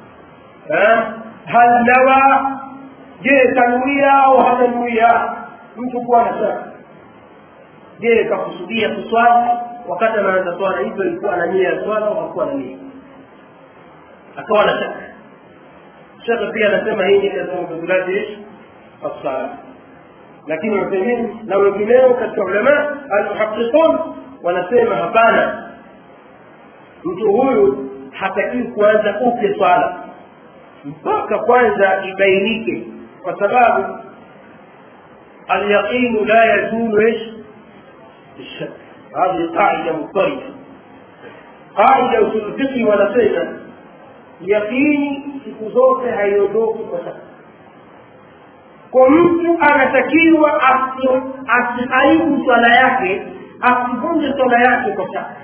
hal nawa, je tanuia au hatanuia. Mtu kuwa na shaka, je kakusudia kuswali wakati anaanza swala hivyo ilikuwa na nia ya swala au hakuwa na nia, akawa na shaka. Sheikh pia anasema hii ni katika mabadiliko as-sala. Lakini wengine na wengineo katika ulama al-muhaqqiqun wanasema hapana, mtu huyu hatakiwi kuanza upya swala mpaka kwanza ibainike, kwa sababu al-yaqin la yazulu الشك. هذه قاعدة مضطردة، قاعدة usul fiqh wanasema yaqini siku zote haiondoki kwa shaka. Kwa mtu anatakiwa asiharibu swala yake, asivunje swala yake kwa shaka,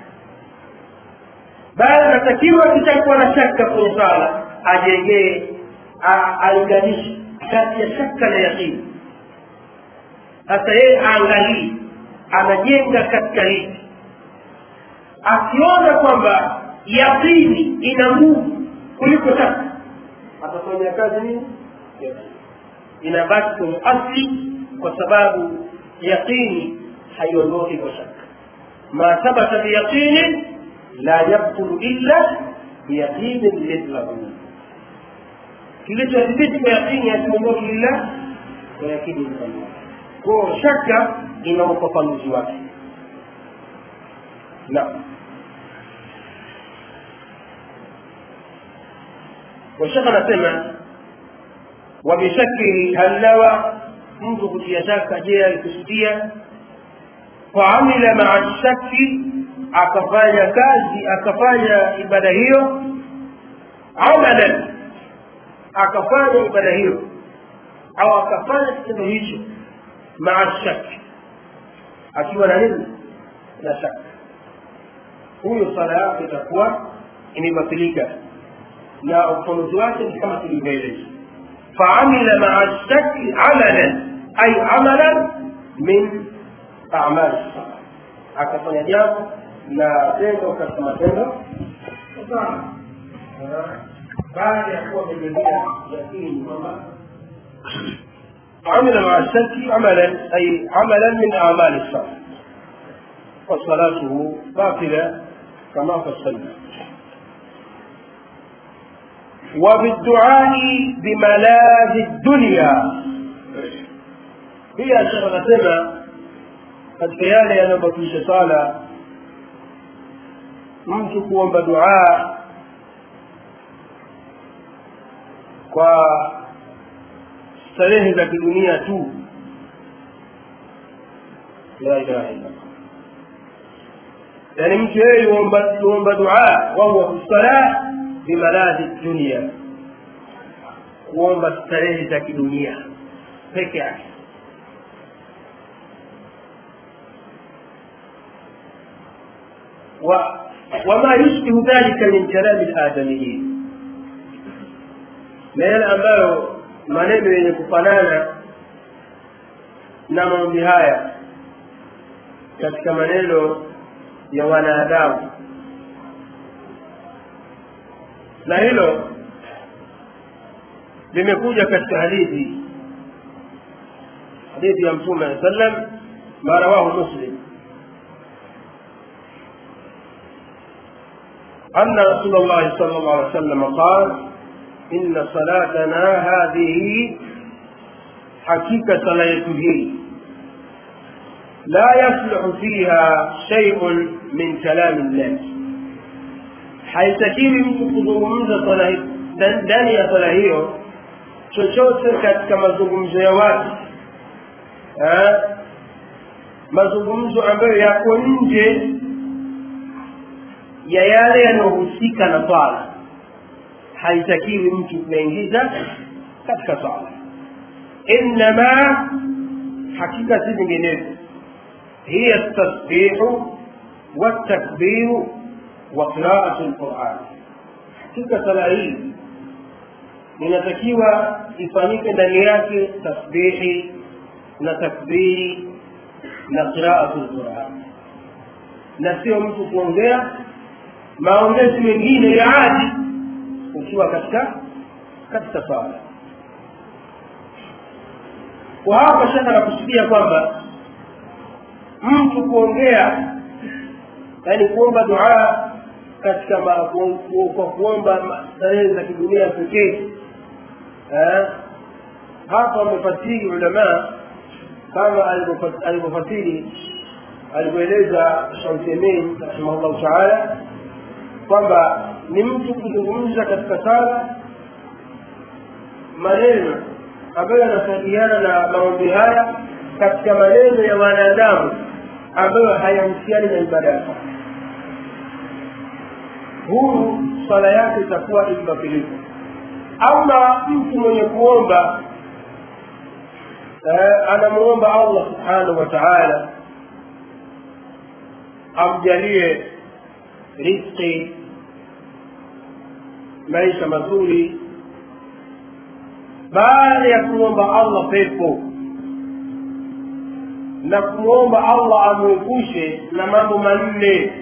bali anatakiwa kitakuwa na shaka kwenye swala ajengee, alinganishe kati ya shaka na yaqini. Sasa yeye aangalie anajenga katika hili, akiona kwamba yaqini ina nguvu kuliko shaka, atafanya kazi nini? Inabaki kwa asli, kwa sababu yaqini haiondoki kwa shaka. Ma thabata bi yaqini la yabtulu illa bi yaqinin mithlahu, kilichothibiti kwa yaqini haiondoki illa kwa yaqini mithlahu. Kwa shaka ina ufafanuzi wake. والشيخ anasema wa bishakki halawa, mtu kutia shaka, je alikusudia, faamila ma'a shakki, akafanya kazi, akafanya ibada hiyo, amalan, akafanya ibada hiyo au akafanya kitendo hicho ma'a shakki, akiwa na nini? Na shaka, huyo sala yake itakuwa imebatilika. na ufafanuzi wake ni kama tulivyoeleza. Faamila ma'a shakki amalan, ay amalan min a'mal as-salah, akafanya jambo la tendo katika matendo sana, baada ya kuwa amejengea yakini kwamba عمل مع الشك عملا أي عملا من أعمال الصلاة، وصلاته باطلة كما فصلنا. وبالدعاء بملاذ الدنيا، هي شغلتنا الخيال ينبغي صلاة mtu kuomba dua kwa starehe za kidunia tu, la ilaha illa Allah. Yani mtu yeye yuomba dua wa huwa fi salah bi maladhi dunya, kuomba starehe za kidunia peke yake. وما يشبه ذلك من كلام الآدميين، ما يلأ ambayo maneno yenye kufanana na maombi haya katika maneno ya wanadamu, na hilo limekuja katika hadithi ya Mtume sallam ma rawahu Muslim anna Rasulullah sallallahu alaihi wasallam qala inna salatana hadhihi, hakika sala yetu hii la yasluhu fiha shay'un min kalam an-nas, haitakiwi mtu kuzungumza sala ndani ya sala hiyo chochote katika mazungumzo ya watu, mazungumzo ambayo yako nje ya yale yanayohusika na swala, haitakiwi mtu kuingiza katika swala. Inma, hakika si vinginevyo, hiya tasbihu wa takbiru wa qira'atu al-Qur'an. Hakika sala hii inatakiwa ifanyike ndani yake tasbihi na takbiri na qira'atu al-Qur'an, na sio mtu kuongea maongezi mengine ya adi ukiwa katika swala. Kwa hapa shaka na kusikia kwamba mtu kuongea, yani kuomba dua katika kwa kuomba starehe za kidunia pekee, hapa wamefasiri ulama kama alivyofasiri alivyoeleza Shausemin rahimahullah ta'ala kwamba ni mtu kuzungumza katika sala maneno ambayo yanasaidiana na maombi haya katika maneno ya wanadamu ambayo hayahusiani na ibada. Huu sala yake itakuwa imebatilika. Ama mtu mwenye kuomba anamuomba Allah subhanahu wa ta'ala amjalie riziki, maisha mazuri, baada ya kuomba Allah pepo na kuomba Allah amuepushe na mambo manne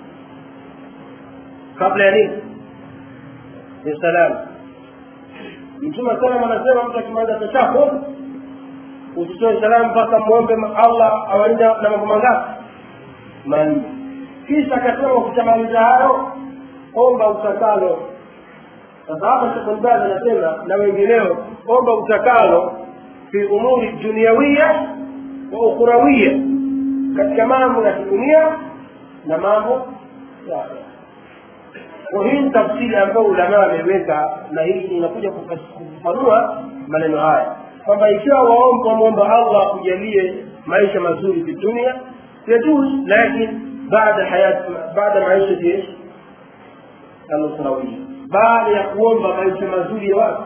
kabla ya nini? Ya salamu. Mtume sallallahu alayhi wasallam mtu akimaliza tashahhud usitoe salamu mpaka muombe Allah awalinde na mambo mangapi? Manne. Kisha akasema ukishamaliza hayo omba utakalo. Sasa hapa Sheikh anasema na wengineo, omba utakalo fi umuri dunyawiyya wa ukhrawiyya, katika mambo ya dunia na mambo ya akhera. Kwa hii tafsiri ambayo ulama wameweka, na hii inakuja kufafanua maneno haya kwamba ikiwa waomba Allah kujalie maisha mazuri fi dunia yajuz, lakini baada maisha al-ukhrawiyya, baada ya kuomba maisha mazuri ya watu.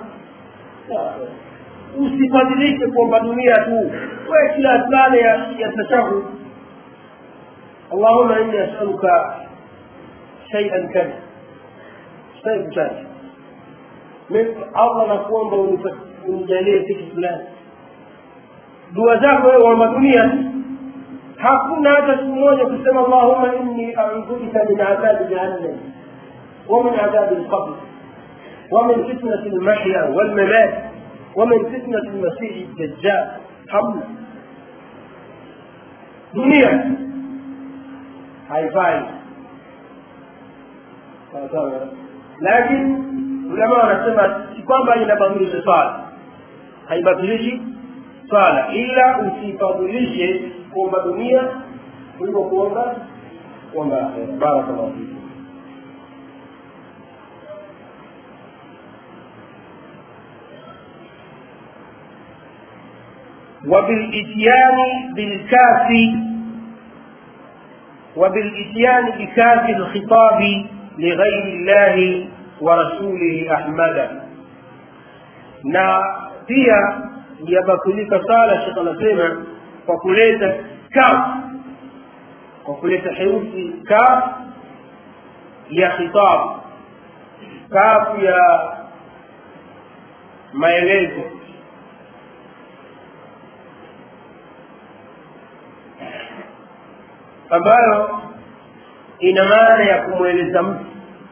Usibadilike kuomba dunia tu. Wewe kila sala ya tashahhud, Allahumma inni as'aluka shay'an kadha, shay'an kadha, mimi Allah nakuomba unijalie kitu fulani. Dua zako wewe wa dunia, hakuna hata siku moja kusema Allahumma inni a'udhuka min adhabi jahannam wa min adhabi al-qabr wa min fitnati al-mahya wal-mamat wa min fitnati al-masih ad-dajjal. Hamna. Dunia haifai. Sawa. Lakini ulama wanasema si kwamba inabadilisha swala, haibadilishi swala, ila usibadilishe kuomba dunia kuliko kuomba akhera. Barakallahu fikum. وبالإتيان بكاف الخطاب لغير الله ورسوله أحمد. na pia yabakulika sala Sheikh anasema kwa kuleta kaf, kwa kuleta herufi kaf ya khitab, kaf ya maelezo, ambayo ina maana ya kumweleza mtu.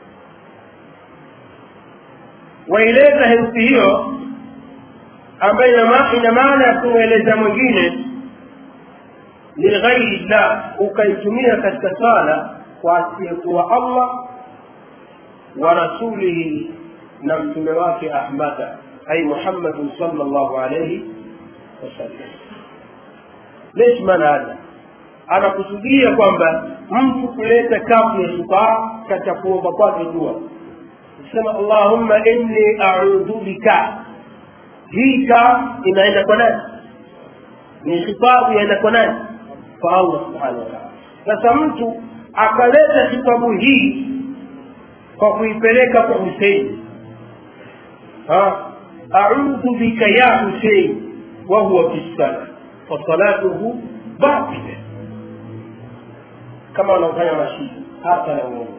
Waeleza herufi hiyo ambayo ina maana ya kumweleza mwingine lighairi llah, ukaitumia katika sala kwa asiyekuwa Allah wa rasulihi na mtume wake Ahmad ay Muhammad sallallahu alayhi wasallam. Lesh maana anakusudia kwamba mtu kuleta kafu ya shufaa katika kuomba kwake dua, sema Allahumma inni a'udhu bika, hii ka inaenda kwa nani? Ni shufaa inaenda kwa nani? Kwa Allah subhanahu wa ta'ala. Sasa mtu akaleta kitabu hii kwa kuipeleka kwa Hussein, a'udhu bika ya Hussein wa huwa fi salat fa salatuhu batila, kama wanafanya mashia hapa na wao.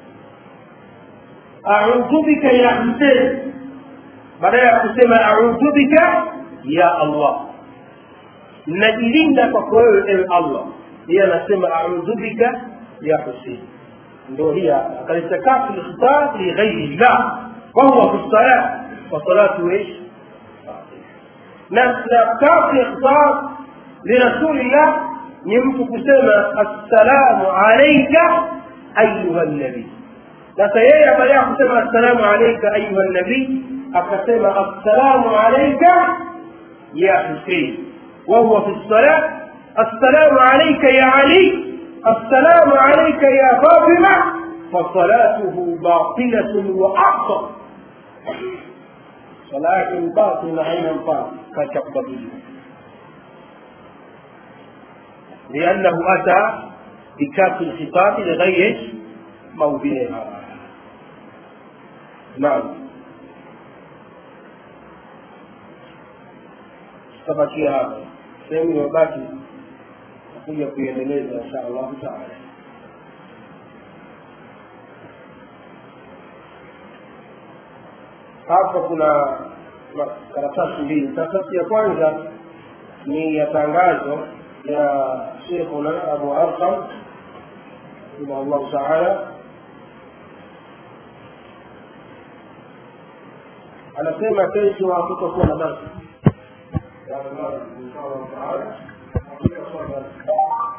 A'udhu bika ya Hussein, badala ya kusema a'udhu bika ya Allah, najilinda kwa wewe ewe Allah, yeye anasema a'udhu bika ya Hussein. ndio hii akaleta kafu al-khitab li ghayri Allah wa huwa fi salat fa salatu ايش na kafu al-khitab li rasulillah ni mtu kusema assalamu alayka ayuha nabi. Sasa yeye baada ya kusema assalamu alayka ayuha nabi akasema assalamu alayka ya Hussein wa huwa fi salat, assalamu alayka ya Ali, السلام عليك يا فاطمة، فصلاته باطلة وأعظم. صلاة باطلة عين باطلة كالكبضية، لأنه أتى بكاف الخطاب لغير موضعها. نعم. استبقي هذا سيمي وباكي kuja kuendeleza insha Allah taala. Hapa kuna karatasi mbili. Karatasi ya kwanza ni ya tangazo ya Sheikhuna Abu Arqam Allah taala, anasema kesho hakutakuwa na darasa.